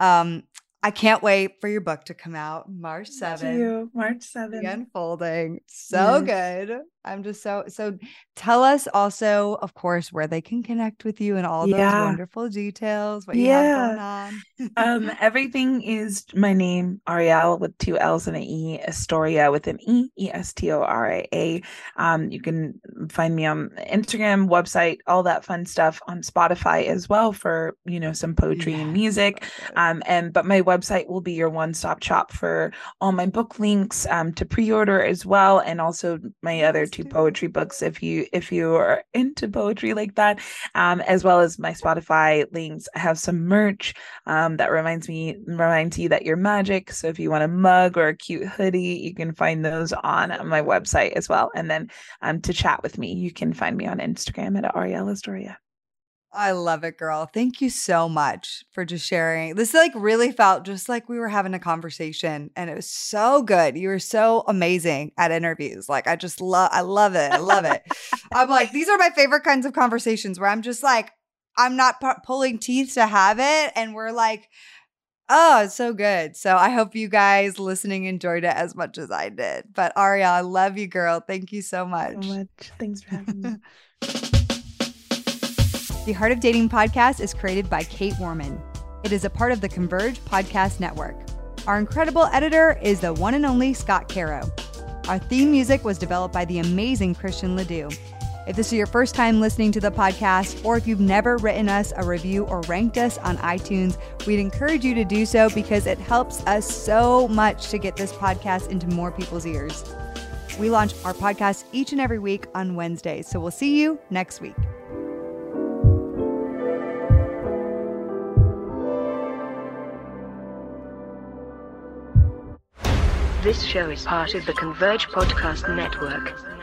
I can't wait for your book to come out March 7th. Thank you. March 7th. The Unfolding. So good. I'm just so tell us also, of course, where they can connect with you and all those wonderful details, what you have going on. Everything is my name, Ariel, with 2 L's and an E, Estoria with an E, Estoria. You can find me on Instagram, website, all that fun stuff, on Spotify as well for, some poetry and music. But my website will be your one-stop shop for all my book links, to pre-order as well, and also my other 2 poetry books if you are into poetry like that, as well as my Spotify links. I have some merch that reminds you that you're magic. So if you want a mug or a cute hoodie, you can find those on my website as well. And then to chat with me, you can find me on Instagram at Ariel Estoria. I love it, girl. Thank you so much for just sharing. This really felt just like we were having a conversation, and it was so good. You were so amazing at interviews. Like, I love it. I love it. I'm like, these are my favorite kinds of conversations where I'm just like, I'm not pulling teeth to have it. And we're like, oh, it's so good. So I hope you guys listening enjoyed it as much as I did. But Ariel, I love you, girl. Thank you so much. Thanks for having me. The Heart of Dating podcast is created by Kate Worman. It is a part of the Converge Podcast Network. Our incredible editor is the one and only Scott Caro. Our theme music was developed by the amazing Christian Ledoux. If this is your first time listening to the podcast, or if you've never written us a review or ranked us on iTunes, we'd encourage you to do so because it helps us so much to get this podcast into more people's ears. We launch our podcast each and every week on Wednesdays, so we'll see you next week. This show is part of the Converge Podcast Network.